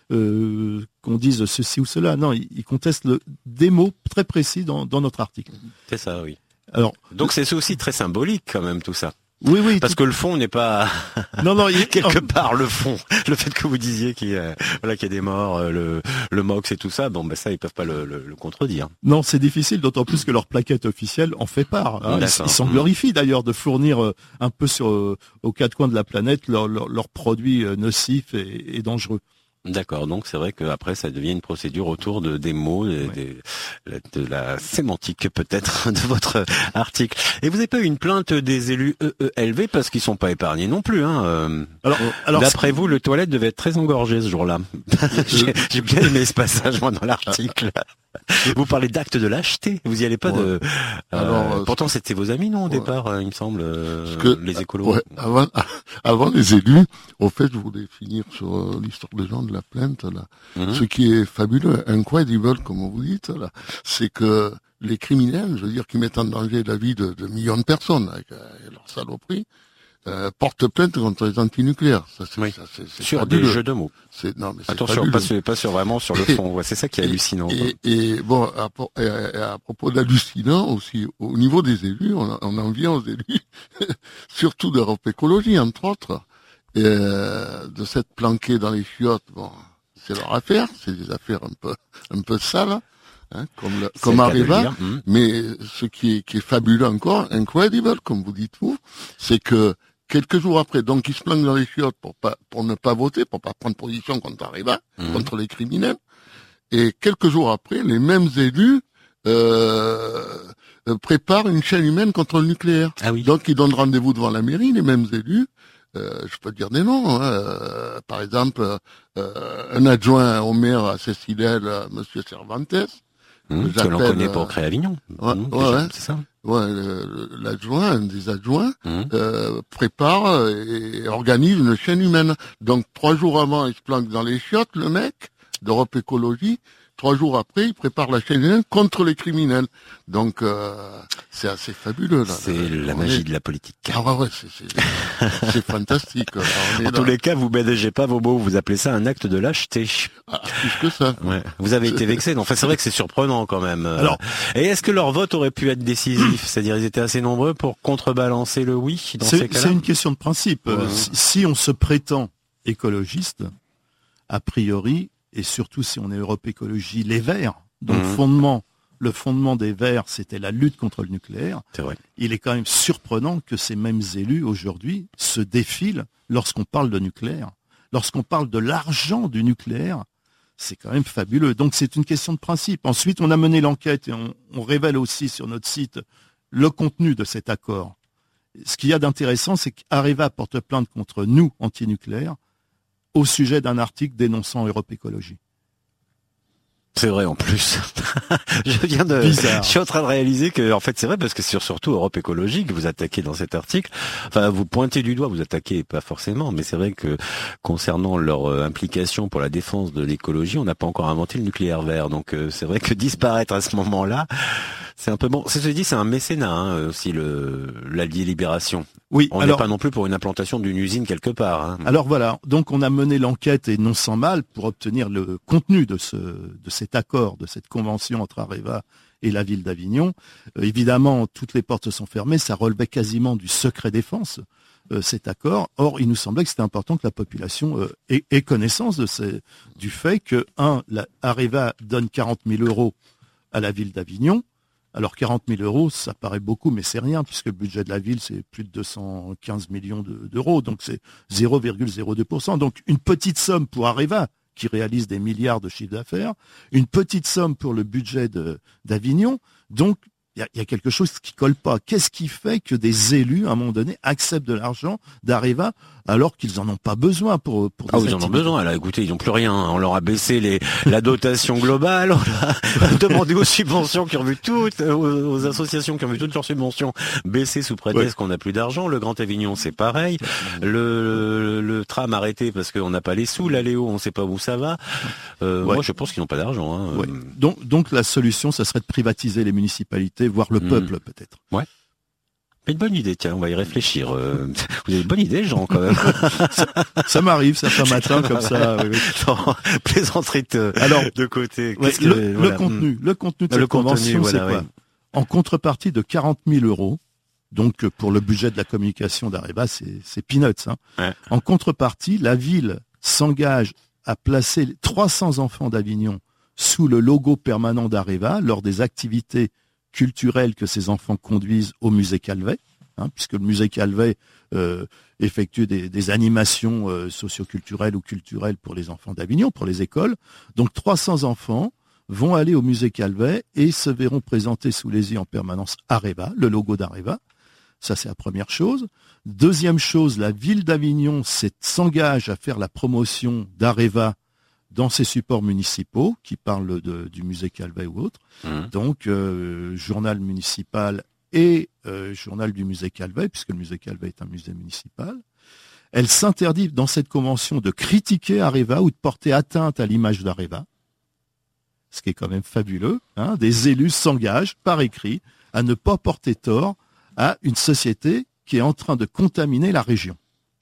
qu'on dise ceci ou cela. Non, il conteste des mots très précis dans notre article. C'est ça, oui. Alors, Donc c'est aussi très symbolique, quand même, tout ça. oui. Parce que le fond n'est pas Non, quelque part le fond. Le fait que vous disiez qu'il y a des morts, le MOX et tout ça, bon, ben ça ils peuvent pas le contredire. Non, c'est difficile, d'autant plus que leur plaquette officielle en fait part. Hein. Ils s'en glorifient d'ailleurs de fournir un peu aux quatre coins de la planète leurs produits nocifs et dangereux. D'accord, donc c'est vrai qu'après ça devient une procédure autour des mots, de la sémantique peut-être de votre article. Et vous n'avez pas eu une plainte des élus EELV parce qu'ils sont pas épargnés non plus. Hein. Alors d'après vous, le toilette devait être très engorgé ce jour-là. J'ai bien aimé ce passage moi dans l'article. Vous parlez d'acte de lâcheté, vous y allez pas de. Pourtant c'était vos amis non au départ, il me semble, les écolos. Ouais, avant les élus, au fait, je voulais finir sur l'histoire des gens de la plainte là. Ce qui est fabuleux, incredible comme vous dites là, c'est que les criminels, je veux dire, qui mettent en danger la vie de millions de personnes avec leur saloperie, portent plainte contre les antinucléaires. Ça, c'est sur fabuleux. des jeux de mots. Non, mais c'est attention, pas sur vraiment sur le fond. Ouais, c'est ça qui est hallucinant. Et bon, à propos d'hallucinant aussi, au niveau des élus, on en vient aux élus, surtout d'Europe Écologie, entre autres, et de s'être planqués dans les chiottes. Bon, c'est leur affaire, c'est des affaires un peu sales. Hein, comme Areva, mais ce qui est fabuleux encore, incredible, comme vous dites vous, c'est que quelques jours après, donc ils se planquent dans les chiottes pour ne pas voter, pour pas prendre position contre Areva, contre les criminels, et quelques jours après, les mêmes élus préparent une chaîne humaine contre le nucléaire. Ah oui. Donc ils donnent rendez-vous devant la mairie, les mêmes élus. Je peux dire des noms. Hein. Par exemple, un adjoint au maire à Cécilel, Monsieur Cervantes. Que l'on connaît pour Créavignon. Ouais. C'est ça. Ouais, l'adjoint, un des adjoints, prépare et organise une chaîne humaine. Donc 3 jours avant, il se planque dans les chiottes, le mec d'Europe Écologie. 3 jours après, il prépare la chaîne humaine contre les criminels. Donc c'est assez fabuleux là. C'est la magie de la politique. Ah ouais, c'est fantastique. En tous les cas, vous ménagez pas vos mots, vous appelez ça un acte de lâcheté. Ah, plus que ça. Ouais. Vous avez été vexé. Enfin, c'est vrai que c'est surprenant quand même. Alors, et est-ce que leur vote aurait pu être décisif? C'est-à-dire, ils étaient assez nombreux pour contrebalancer le oui dans ces cas-là? C'est une question de principe. Si on se prétend écologiste, a priori, et surtout si on est Europe Écologie, les Verts, dont le fondement des Verts, c'était la lutte contre le nucléaire. C'est vrai. Il est quand même surprenant que ces mêmes élus, aujourd'hui, se défilent lorsqu'on parle de nucléaire. Lorsqu'on parle de l'argent du nucléaire, c'est quand même fabuleux. Donc c'est une question de principe. Ensuite, on a mené l'enquête et on révèle aussi sur notre site le contenu de cet accord. Ce qu'il y a d'intéressant, c'est qu'Areva porte plainte contre nous, antinucléaires, au sujet d'un article dénonçant Europe Écologie. C'est vrai en plus. Je suis en train de réaliser que en fait c'est vrai parce que c'est surtout Europe Écologie que vous attaquez dans cet article. Enfin vous pointez du doigt, vous attaquez pas forcément, mais c'est vrai que concernant leur implication pour la défense de l'écologie, on n'a pas encore inventé le nucléaire vert. Donc c'est vrai que disparaître à ce moment-là, c'est un peu bon. Ceci dit, c'est un mécénat aussi l'Allié Libération. Oui, on n'est pas non plus pour une implantation d'une usine quelque part. Hein. Alors voilà, donc on a mené l'enquête et non sans mal pour obtenir le contenu de cet accord, de cette convention entre Areva et la ville d'Avignon. Évidemment, toutes les portes sont fermées, ça relevait quasiment du secret défense, cet accord. Or, il nous semblait que c'était important que la population ait connaissance du fait que, Areva donne 40 000 € à la ville d'Avignon. Alors 40 000 €, ça paraît beaucoup, mais c'est rien, puisque le budget de la ville, c'est plus de 215 millions d'euros, donc c'est 0,02%. Donc une petite somme pour Areva, qui réalise des milliards de chiffres d'affaires, une petite somme pour le budget d'Avignon. Donc il y a quelque chose qui colle pas. Qu'est-ce qui fait que des élus, à un moment donné, acceptent de l'argent d'Areva alors qu'ils en ont pas besoin pour des ils en ont besoin. Là, écoutez, ils n'ont plus rien. On leur a baissé la dotation globale. On a demandé aux subventions qui ont vu toutes, aux associations qui ont vu toutes leurs subventions baisser sous prétexte qu'on n'a plus d'argent. Le Grand Avignon, c'est pareil. Le tram arrêté parce qu'on n'a pas les sous. La Léo, on ne sait pas où ça va. Moi, je pense qu'ils n'ont pas d'argent. Hein. Ouais. Donc la solution, ça serait de privatiser les municipalités, voire le peuple peut-être. Ouais. Une bonne idée, tiens, on va y réfléchir. Vous avez une bonne idée, Jean, quand même. ça m'arrive certains matins comme ça. Oui. Non, plaisanterie de côté. Ouais, le contenu de cette convention, c'est quoi ? En contrepartie de 40 000 €, donc pour le budget de la communication d'Areva, c'est peanuts. Hein. Ouais. En contrepartie, la ville s'engage à placer 300 enfants d'Avignon sous le logo permanent d'Areva lors des activités culturelles que ces enfants conduisent au musée Calvet, puisque le musée Calvet effectue des animations socioculturelles ou culturelles pour les enfants d'Avignon, pour les écoles. Donc 300 enfants vont aller au musée Calvet et se verront présenter sous les yeux en permanence Areva, le logo d'Areva. Ça, c'est la première chose. Deuxième chose, la ville d'Avignon s'engage à faire la promotion d'Areva dans ses supports municipaux, qui parlent du musée Calvet ou autre. Donc, journal municipal et journal du musée Calvet, puisque le musée Calvet est un musée municipal. Elle s'interdit dans cette convention de critiquer Areva ou de porter atteinte à l'image d'Areva, ce qui est quand même fabuleux. Des élus s'engagent par écrit à ne pas porter tort à une société qui est en train de contaminer la région.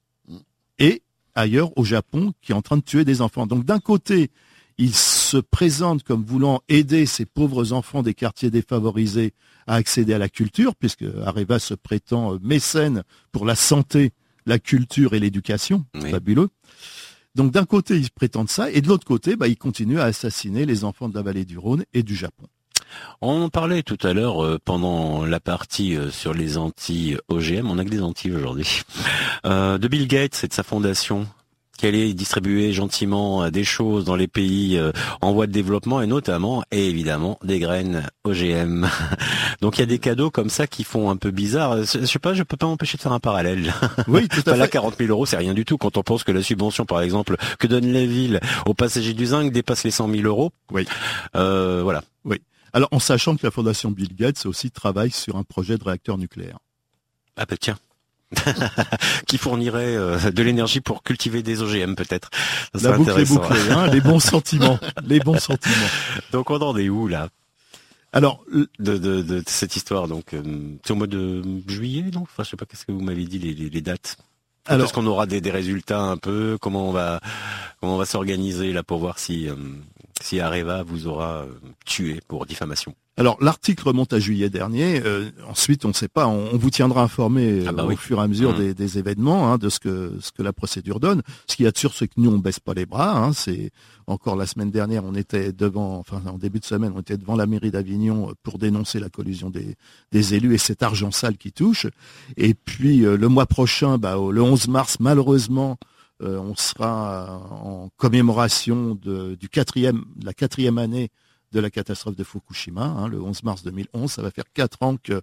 Et ailleurs, au Japon, qui est en train de tuer des enfants. Donc d'un côté, il se présente comme voulant aider ces pauvres enfants des quartiers défavorisés à accéder à la culture, puisque Areva se prétend mécène pour la santé, la culture et l'éducation. Oui. Fabuleux. Donc d'un côté, ils prétendent ça, et de l'autre côté, ils continuent à assassiner les enfants de la vallée du Rhône et du Japon. On en parlait tout à l'heure pendant la partie sur les anti-OGM. On a que des anti aujourd'hui. De Bill Gates et de sa fondation qui allait distribuer gentiment des choses dans les pays en voie de développement et notamment, et évidemment, des graines OGM. Donc il y a des cadeaux comme ça qui font un peu bizarre. Je sais pas, je peux pas m'empêcher de faire un parallèle. Oui, tout à fait. Là, 40 000 €, c'est rien du tout quand on pense que la subvention, par exemple, que donne la ville aux passagers du zinc dépasse les 100 000 €. Oui. Voilà. Oui. Alors, en sachant que la fondation Bill Gates aussi travaille sur un projet de réacteur nucléaire. Ah ben tiens. Qui fournirait de l'énergie pour cultiver des OGM peut-être. Ça la boucle est bouclée, les bons sentiments, les bons sentiments. Donc on en est où là ? Alors de cette histoire, donc c'est au mois de juillet, non ? Enfin, je sais pas, qu'est-ce que vous m'avez dit les dates. Alors, est-ce qu'on aura des résultats un peu ? Comment on va s'organiser là pour voir si Areva vous aura tué pour diffamation ? Alors l'article remonte à juillet dernier. Ensuite, on ne sait pas. On vous tiendra informé au fur et à mesure des événements, de ce que la procédure donne. Ce qu'il y a de sûr, c'est que nous on baisse pas les bras. C'est encore la semaine dernière, on était en début de semaine, on était devant la mairie d'Avignon pour dénoncer la collusion des élus et cet argent sale qui touche. Et puis le mois prochain, le 11 mars, malheureusement, on sera en commémoration de la 4e année de la catastrophe de Fukushima, le 11 mars 2011. Ça va faire 4 ans que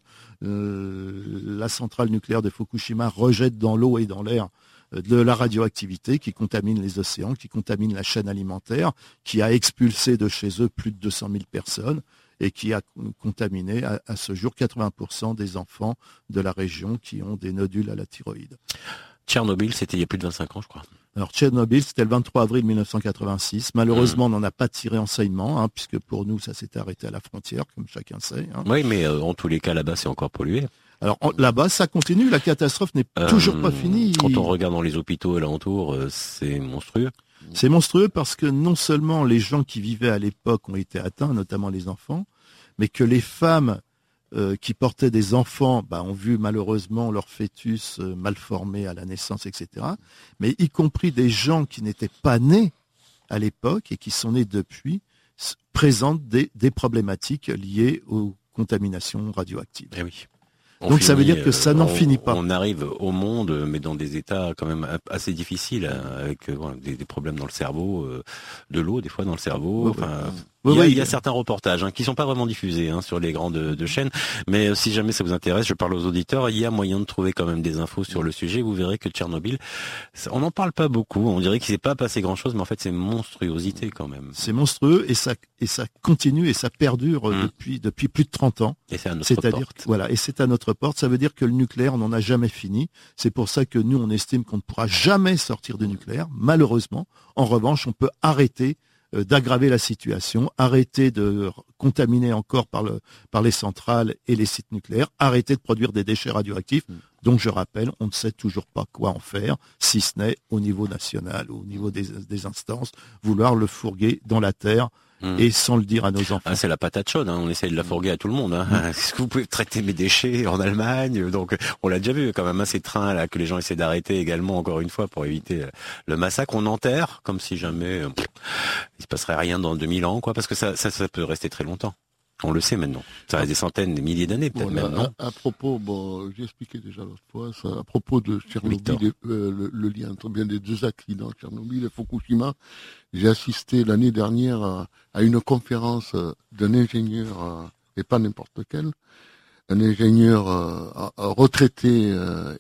la centrale nucléaire de Fukushima rejette dans l'eau et dans l'air de la radioactivité qui contamine les océans, qui contamine la chaîne alimentaire, qui a expulsé de chez eux plus de 200 000 personnes et qui a contaminé à ce jour 80% des enfants de la région qui ont des nodules à la thyroïde. Tchernobyl, c'était il y a plus de 25 ans, je crois. Alors Tchernobyl, c'était le 23 avril 1986. Malheureusement, on n'en a pas tiré enseignement, puisque pour nous, ça s'était arrêté à la frontière, comme chacun sait. Oui, mais en tous les cas, là-bas, c'est encore pollué. Alors là-bas, ça continue. La catastrophe n'est toujours pas finie. Quand on regarde dans les hôpitaux alentours, c'est monstrueux. C'est monstrueux parce que non seulement les gens qui vivaient à l'époque ont été atteints, notamment les enfants, mais que les femmes qui portaient des enfants ont vu malheureusement leur fœtus mal formé à la naissance, etc. Mais y compris des gens qui n'étaient pas nés à l'époque et qui sont nés depuis, présentent des problématiques liées aux contaminations radioactives. Eh oui. Donc ça veut dire que ça n'en finit pas. On arrive au monde, mais dans des états quand même assez difficiles, avec des problèmes dans le cerveau, de l'eau des fois dans le cerveau. Il y a certains reportages qui sont pas vraiment diffusés sur les grandes chaînes, mais si jamais ça vous intéresse, je parle aux auditeurs, il y a moyen de trouver quand même des infos sur le sujet. Vous verrez que Tchernobyl, on n'en parle pas beaucoup, on dirait qu'il s'est pas passé grand-chose, mais en fait c'est une monstruosité quand même. C'est monstrueux et ça continue et ça perdure depuis plus de 30 ans. Et c'est à notre porte. Voilà, et c'est à notre porte, ça veut dire que le nucléaire, on n'en a jamais fini. C'est pour ça que nous, on estime qu'on ne pourra jamais sortir du nucléaire, malheureusement. En revanche, on peut arrêter d'aggraver la situation, arrêter de contaminer encore par les centrales et les sites nucléaires, arrêter de produire des déchets radioactifs. Donc je rappelle, on ne sait toujours pas quoi en faire, si ce n'est au niveau national, au niveau des instances, vouloir le fourguer dans la terre et sans le dire à nos enfants. C'est la patate chaude, on essaye de la fourguer à tout le monde. Est-ce que vous pouvez traiter mes déchets en Allemagne? Donc on l'a déjà vu quand même, ces trains là que les gens essaient d'arrêter également, encore une fois, pour éviter le massacre. On enterre comme si jamais il se passerait rien dans 2000 ans, parce que ça peut rester très longtemps. On le sait maintenant. Ça reste des centaines, des milliers d'années peut-être même, non? À propos, j'ai expliqué déjà l'autre fois, à propos de Tchernobyl, le lien entre bien les deux accidents, Tchernobyl et Fukushima. J'ai assisté l'année dernière à une conférence d'un ingénieur, et pas n'importe quel, un ingénieur retraité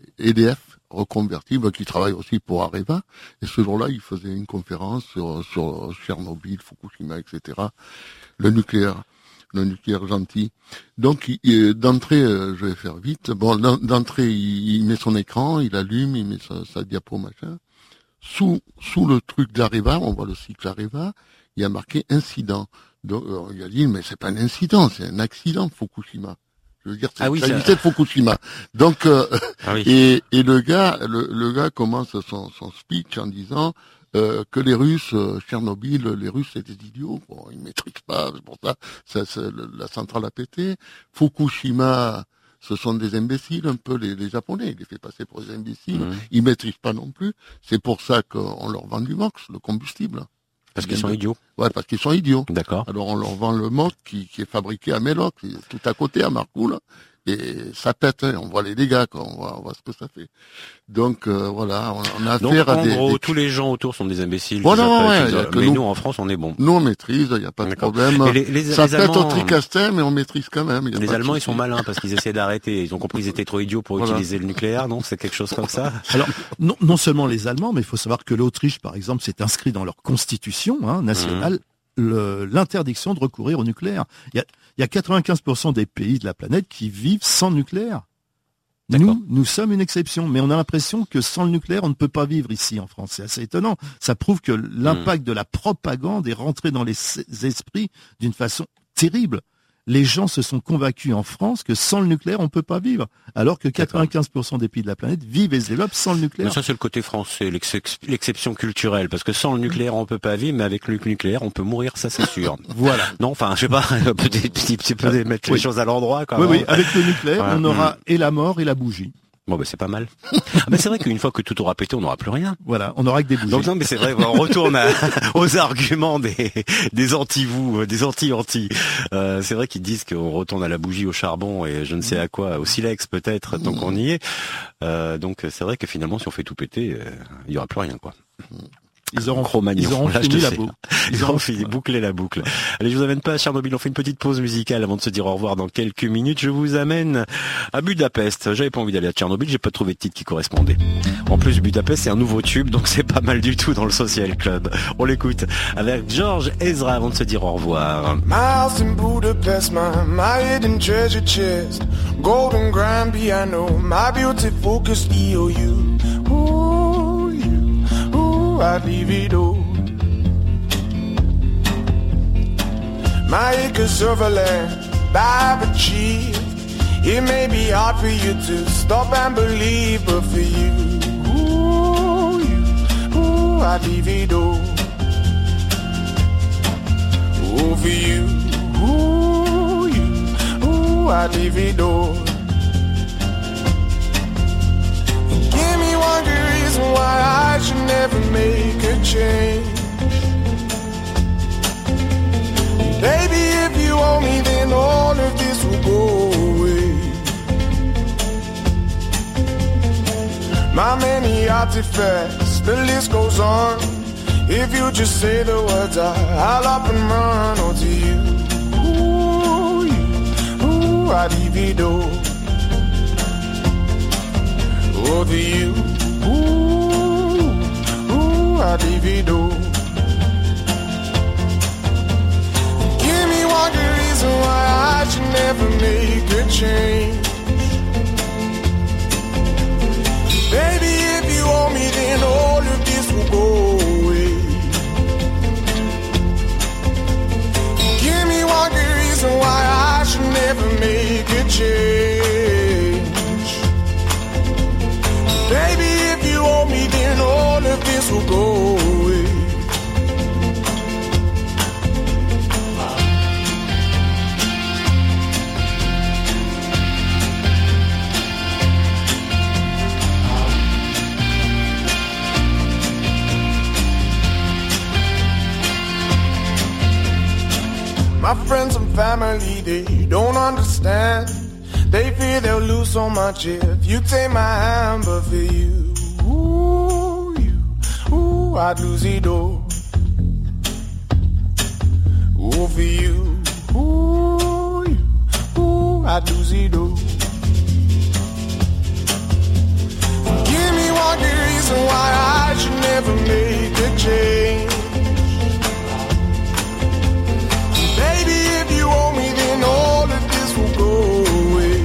EDF, reconverti, qui travaille aussi pour Areva. Et ce jour-là, il faisait une conférence sur Tchernobyl, Fukushima, etc. Le nucléaire gentil. Donc d'entrée, je vais faire vite. D'entrée, il met son écran, il allume, il met sa diapo machin. Sous le truc d'Areva, on voit le cycle Areva, il y a marqué incident. Donc il a dit mais c'est pas un incident, c'est un accident Fukushima. Je veux dire, c'est de Fukushima. Donc et le gars commence son speech en disant que les Russes, Tchernobyl, les Russes c'est des idiots, ils maîtrisent pas, c'est pour ça, la centrale a pété. Fukushima, ce sont des imbéciles, un peu les Japonais, il les fait passer pour des imbéciles, ils maîtrisent pas non plus, c'est pour ça qu'on leur vend du MOX, le combustible. Parce qu'ils sont idiots. Ouais, parce qu'ils sont idiots. D'accord. Alors on leur vend le MOX qui est fabriqué à Méloc, tout à côté à Marcoule. Et ça pète, on voit les dégâts, on voit ce que ça fait. Donc voilà, on a affaire à des... Donc en gros, tous les gens autour sont des imbéciles. Mais nous en France, on est bons. Nous on maîtrise, il n'y a pas de problème. Ça pète au tricastin, mais on maîtrise quand même. Les Allemands, ils sont malins parce qu'ils essaient d'arrêter. Ils ont compris qu'ils étaient trop idiots pour utiliser le nucléaire, non? C'est quelque chose comme ça? Alors, non seulement les Allemands, mais il faut savoir que l'Autriche, par exemple, s'est inscrit dans leur constitution nationale l'interdiction de recourir au nucléaire. Il y a 95% des pays de la planète qui vivent sans nucléaire. Nous sommes une exception, mais on a l'impression que sans le nucléaire, on ne peut pas vivre ici en France. C'est assez étonnant. Ça prouve que l'impact de la propagande est rentré dans les esprits d'une façon terrible. Les gens se sont convaincus en France que sans le nucléaire, on ne peut pas vivre. Alors que 95% des pays de la planète vivent et se développent sans le nucléaire. Mais ça, c'est le côté français, l'exception culturelle. Parce que sans le nucléaire, on peut pas vivre, mais avec le nucléaire, on peut mourir, ça c'est sûr. Voilà. Non, enfin, je sais pas, peut-être mettre les choses à l'endroit, quand même. Oui, avec le nucléaire, on aura et la mort et la bougie. Bon, c'est pas mal. Mais c'est vrai qu'une fois que tout aura pété, on n'aura plus rien. Voilà, on aura que des bougies. Donc non, mais c'est vrai, on retourne aux arguments des anti-vous, des anti-anti. C'est vrai qu'ils disent qu'on retourne à la bougie, au charbon et je ne sais à quoi, au silex peut-être, tant qu'on y est. Donc c'est vrai que finalement, si on fait tout péter, il y aura plus rien, quoi. Ils auront fini la boucle. Ils auront bouclé la boucle. Allez, je vous amène pas à Tchernobyl. On fait une petite pause musicale avant de se dire au revoir dans quelques minutes. Je vous amène à Budapest. J'avais pas envie d'aller à Tchernobyl. J'ai pas trouvé de titre qui correspondait. En plus, Budapest, c'est un nouveau tube, donc c'est pas mal du tout dans le Social Club. On l'écoute avec George Ezra avant de se dire au revoir. My house in Budapest, my hidden treasure chest, golden grand piano, my beauty focused EOU. I'd leave it all. My acres of land I've achieved. It may be hard for you to stop and believe, but for you, I'd leave it all. Oh, for you, I'd leave it all. Give me one good reason why I should never make a change. Baby, if you owe me, then all of this will go away. My many artifacts, the list goes on. If you just say the words, I'll up and run. Oh, to you, ooh, you, ooh, I'd divido. Oh, to you, ooh, ooh, I'd divido. Give me one good reason why I should never make a change. Baby, if you owe me, then all of this will go away. Give me one good reason why I should never make a change. Baby, if you owe me, then all of this will go away. My friends and family, they don't understand. They fear they'll lose so much if you take my hand. But for you, I'd lose it all. Oh, for you, I'd lose it all. Give me one good reason why I should never make a change. Baby, if you owe me, then all of this will go away.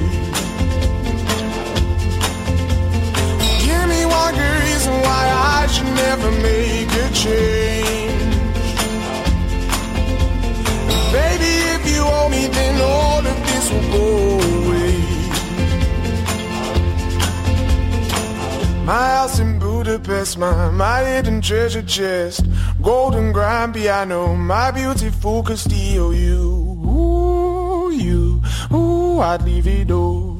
Give me one good reason why I should never make a change. Baby, if you owe me, then all of this will go away. My house in Budapest, my hidden treasure chest, golden grand piano, my beautiful Castillo. I'd leave it all.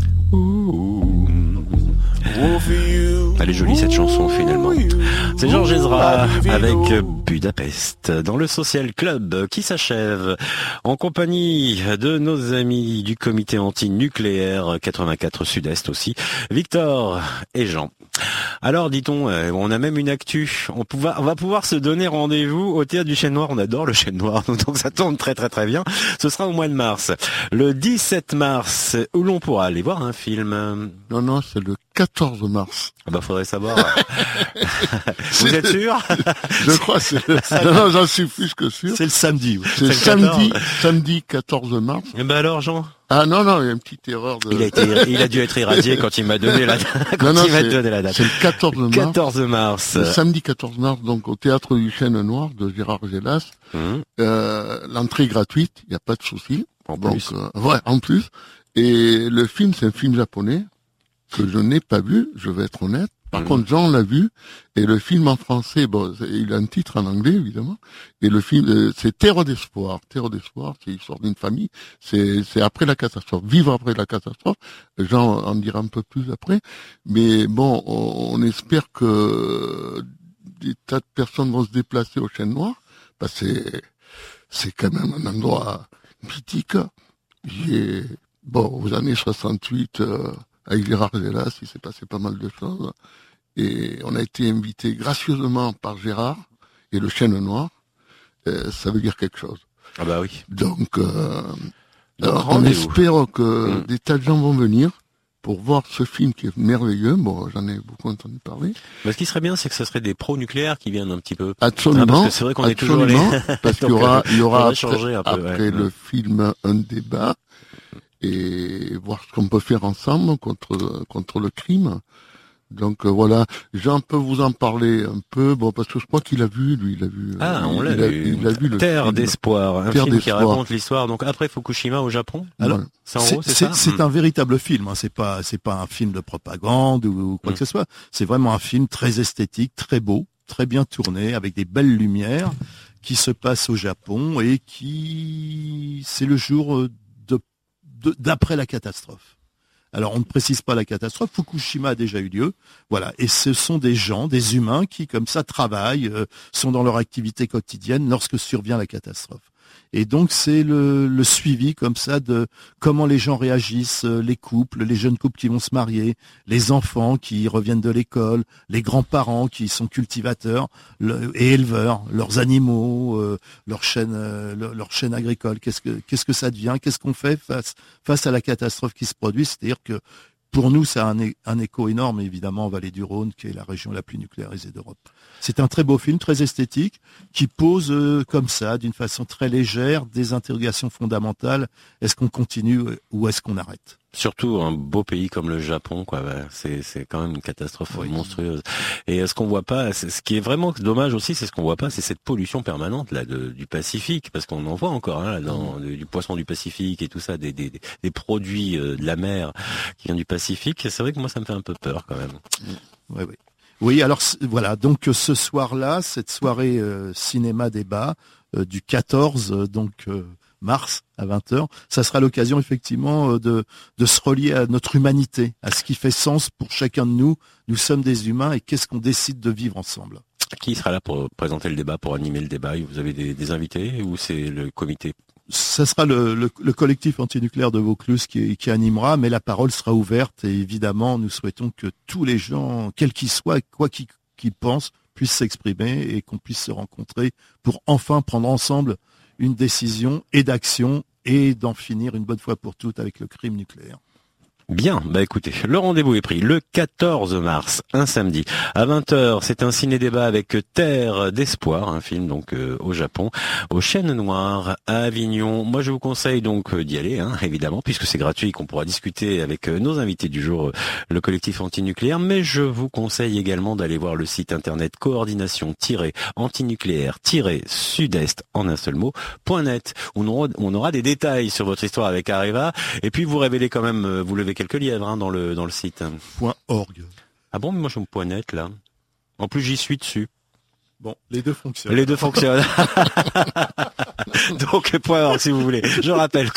Elle est jolie cette chanson finalement. C'est Georges Ezra avec Budapest dans le Social Club qui s'achève en compagnie de nos amis du comité anti-nucléaire 84 Sud-Est aussi, Victor et Jean. Alors dit-on, on a même une actu, on va pouvoir se donner rendez-vous au Théâtre du Chêne Noir, on adore le Chêne Noir, donc ça tombe très très très bien. Ce sera au mois de mars, le 17 mars, où l'on pourra aller voir un film. Non, c'est le 14 mars. Bah faudrait savoir. Vous êtes sûr? Je crois c'est non, j'en suis plus que sûr. C'est le samedi. Oui. C'est samedi 14 mars. Et ben alors Jean? Ah non, il y a une petite erreur de... Il a dû être irradié quand il m'a donné la date. C'est le 14 mars. 14 mars. Le samedi 14 mars, donc au Théâtre du Chêne Noir de Gérard Gélas. L'entrée est gratuite, il n'y a pas de souci. En plus. En plus. Et le film, c'est un film japonais que je n'ai pas vu, je vais être honnête. Par contre, Jean l'a vu, et le film en français, il a un titre en anglais, évidemment, et le film, c'est Terre d'espoir. Terre d'espoir, c'est l'histoire d'une famille, c'est après la catastrophe, vivre après la catastrophe. Jean en dira un peu plus après, mais bon, on espère que des tas de personnes vont se déplacer au Chêne Noir, parce que c'est quand même un endroit mythique. Aux années 68, avec Gérard Gélas, il s'est passé pas mal de choses. Et on a été invité gracieusement par Gérard et le Chêne Noir. Ça veut dire quelque chose. Ah bah oui. Donc on espère que des tas de gens vont venir pour voir ce film qui est merveilleux. Bon, j'en ai beaucoup entendu parler. Mais ce qui serait bien, c'est que ce serait des pro-nucléaires qui viennent un petit peu. Absolument. Parce que c'est vrai qu'on est toujours allé. Parce qu'il y aura après le film un débat et voir ce qu'on peut faire ensemble contre le crime. Donc voilà, Jean peut vous en parler un peu, parce que je crois qu'il a vu, lui, il a vu. On l'a vu. Il a vu le Terre film. d'espoir, un film qui raconte l'histoire. Donc après Fukushima au Japon. Alors, c'est ça. C'est un véritable film. Hein. C'est pas un film de propagande ou quoi que ce soit. C'est vraiment un film très esthétique, très beau, très bien tourné, avec des belles lumières, qui se passe au Japon et c'est le jour d'après la catastrophe. Alors, on ne précise pas la catastrophe. Fukushima a déjà eu lieu. Voilà. Et ce sont des gens, des humains qui, comme ça, travaillent, sont dans leur activité quotidienne lorsque survient la catastrophe. Et donc c'est le suivi comme ça de comment les gens réagissent, les couples, les jeunes couples qui vont se marier, les enfants qui reviennent de l'école, les grands-parents qui sont cultivateurs et éleveurs, leurs animaux, leur chaîne agricole. Qu'est-ce que ça devient? Qu'est-ce qu'on fait face à la catastrophe qui se produit? C'est-à-dire que pour nous, ça a un écho énorme, évidemment, en Vallée du Rhône, qui est la région la plus nucléarisée d'Europe. C'est un très beau film, très esthétique, qui pose comme ça, d'une façon très légère, des interrogations fondamentales. Est-ce qu'on continue ou est-ce qu'on arrête? Surtout un beau pays comme le Japon, quoi. C'est quand même une catastrophe monstrueuse. Et ce qu'on voit pas, ce qui est vraiment dommage aussi, c'est ce qu'on voit pas, c'est cette pollution permanente là du Pacifique, parce qu'on en voit encore du poisson du Pacifique et tout ça, des produits de la mer qui viennent du Pacifique. C'est vrai que moi ça me fait un peu peur quand même. Oui, alors voilà, donc ce soir-là, cette soirée cinéma débat du 14 mars à 20h, ça sera l'occasion effectivement de se relier à notre humanité, à ce qui fait sens pour chacun de nous. Nous sommes des humains et qu'est-ce qu'on décide de vivre ensemble? Qui sera là pour présenter le débat, pour animer le débat? Vous avez des invités ou c'est le comité? Ça sera le collectif antinucléaire de Vaucluse qui animera, mais la parole sera ouverte et évidemment nous souhaitons que tous les gens, quels qu'ils soient, quoi qu'ils pensent, puissent s'exprimer et qu'on puisse se rencontrer pour enfin prendre ensemble une décision et d'action et d'en finir une bonne fois pour toutes avec le crime nucléaire. Bien, écoutez, le rendez-vous est pris le 14 mars, un samedi, à 20h. C'est un ciné-débat avec Terre d'Espoir, un film donc au Japon, aux Chênes Noires, à Avignon. Moi, je vous conseille donc d'y aller, évidemment, puisque c'est gratuit, qu'on pourra discuter avec nos invités du jour, le collectif antinucléaire. Mais je vous conseille également d'aller voir le site internet coordination-antinucléaire-sud-est en un seul mot.net. On aura des détails sur votre histoire avec Areva, et puis vous révélez quand même, vous levez quelques lièvres dans le site. .org. Ah bon, mais moi je me .net là. En plus j'y suis dessus. Bon, les deux fonctionnent. Donc .org si vous voulez. Je rappelle,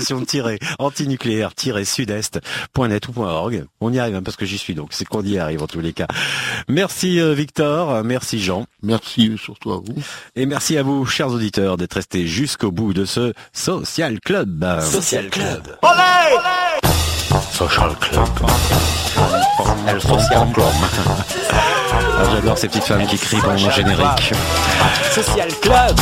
coordination-antinucléaire-sud-est.net ou .org. On y arrive parce que j'y suis, donc c'est qu'on y arrive en tous les cas. Merci Victor, merci Jean. Merci surtout à vous. Et merci à vous, chers auditeurs, d'être restés jusqu'au bout de ce Social Club. Social Club. Olé! Social Club. El Social Club. J'adore ces petites femmes qui crient pendant mon générique. Social Club.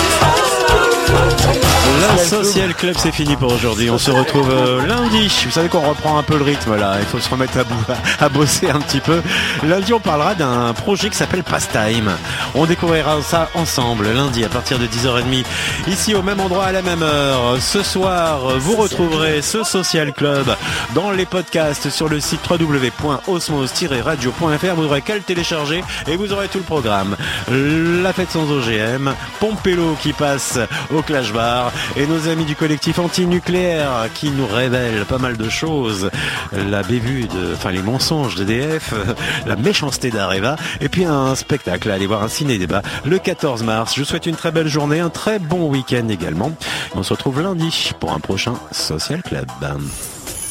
Le Social Club, c'est fini pour aujourd'hui. On se retrouve lundi. Vous savez qu'on reprend un peu le rythme là. Il faut se remettre à bosser un petit peu. Lundi, on parlera d'un projet qui s'appelle Pastime. On découvrira ça ensemble lundi à partir de 10h30. Ici au même endroit à la même heure. Ce soir, vous retrouverez ce Social Club dans les podcasts sur le site www.osmos-radio.fr. Vous n'aurez qu'à le télécharger et vous aurez tout le programme. La fête sans OGM, Pompello qui passe au Clash Bar et nos amis du collectif antinucléaire qui nous révèlent pas mal de choses, la bévue les mensonges d'EDF, la méchanceté d'Areva et puis un spectacle, allez voir un ciné-débat le 14 mars. Je vous souhaite une très belle journée, un très bon week-end également. On se retrouve lundi pour un prochain Social Club.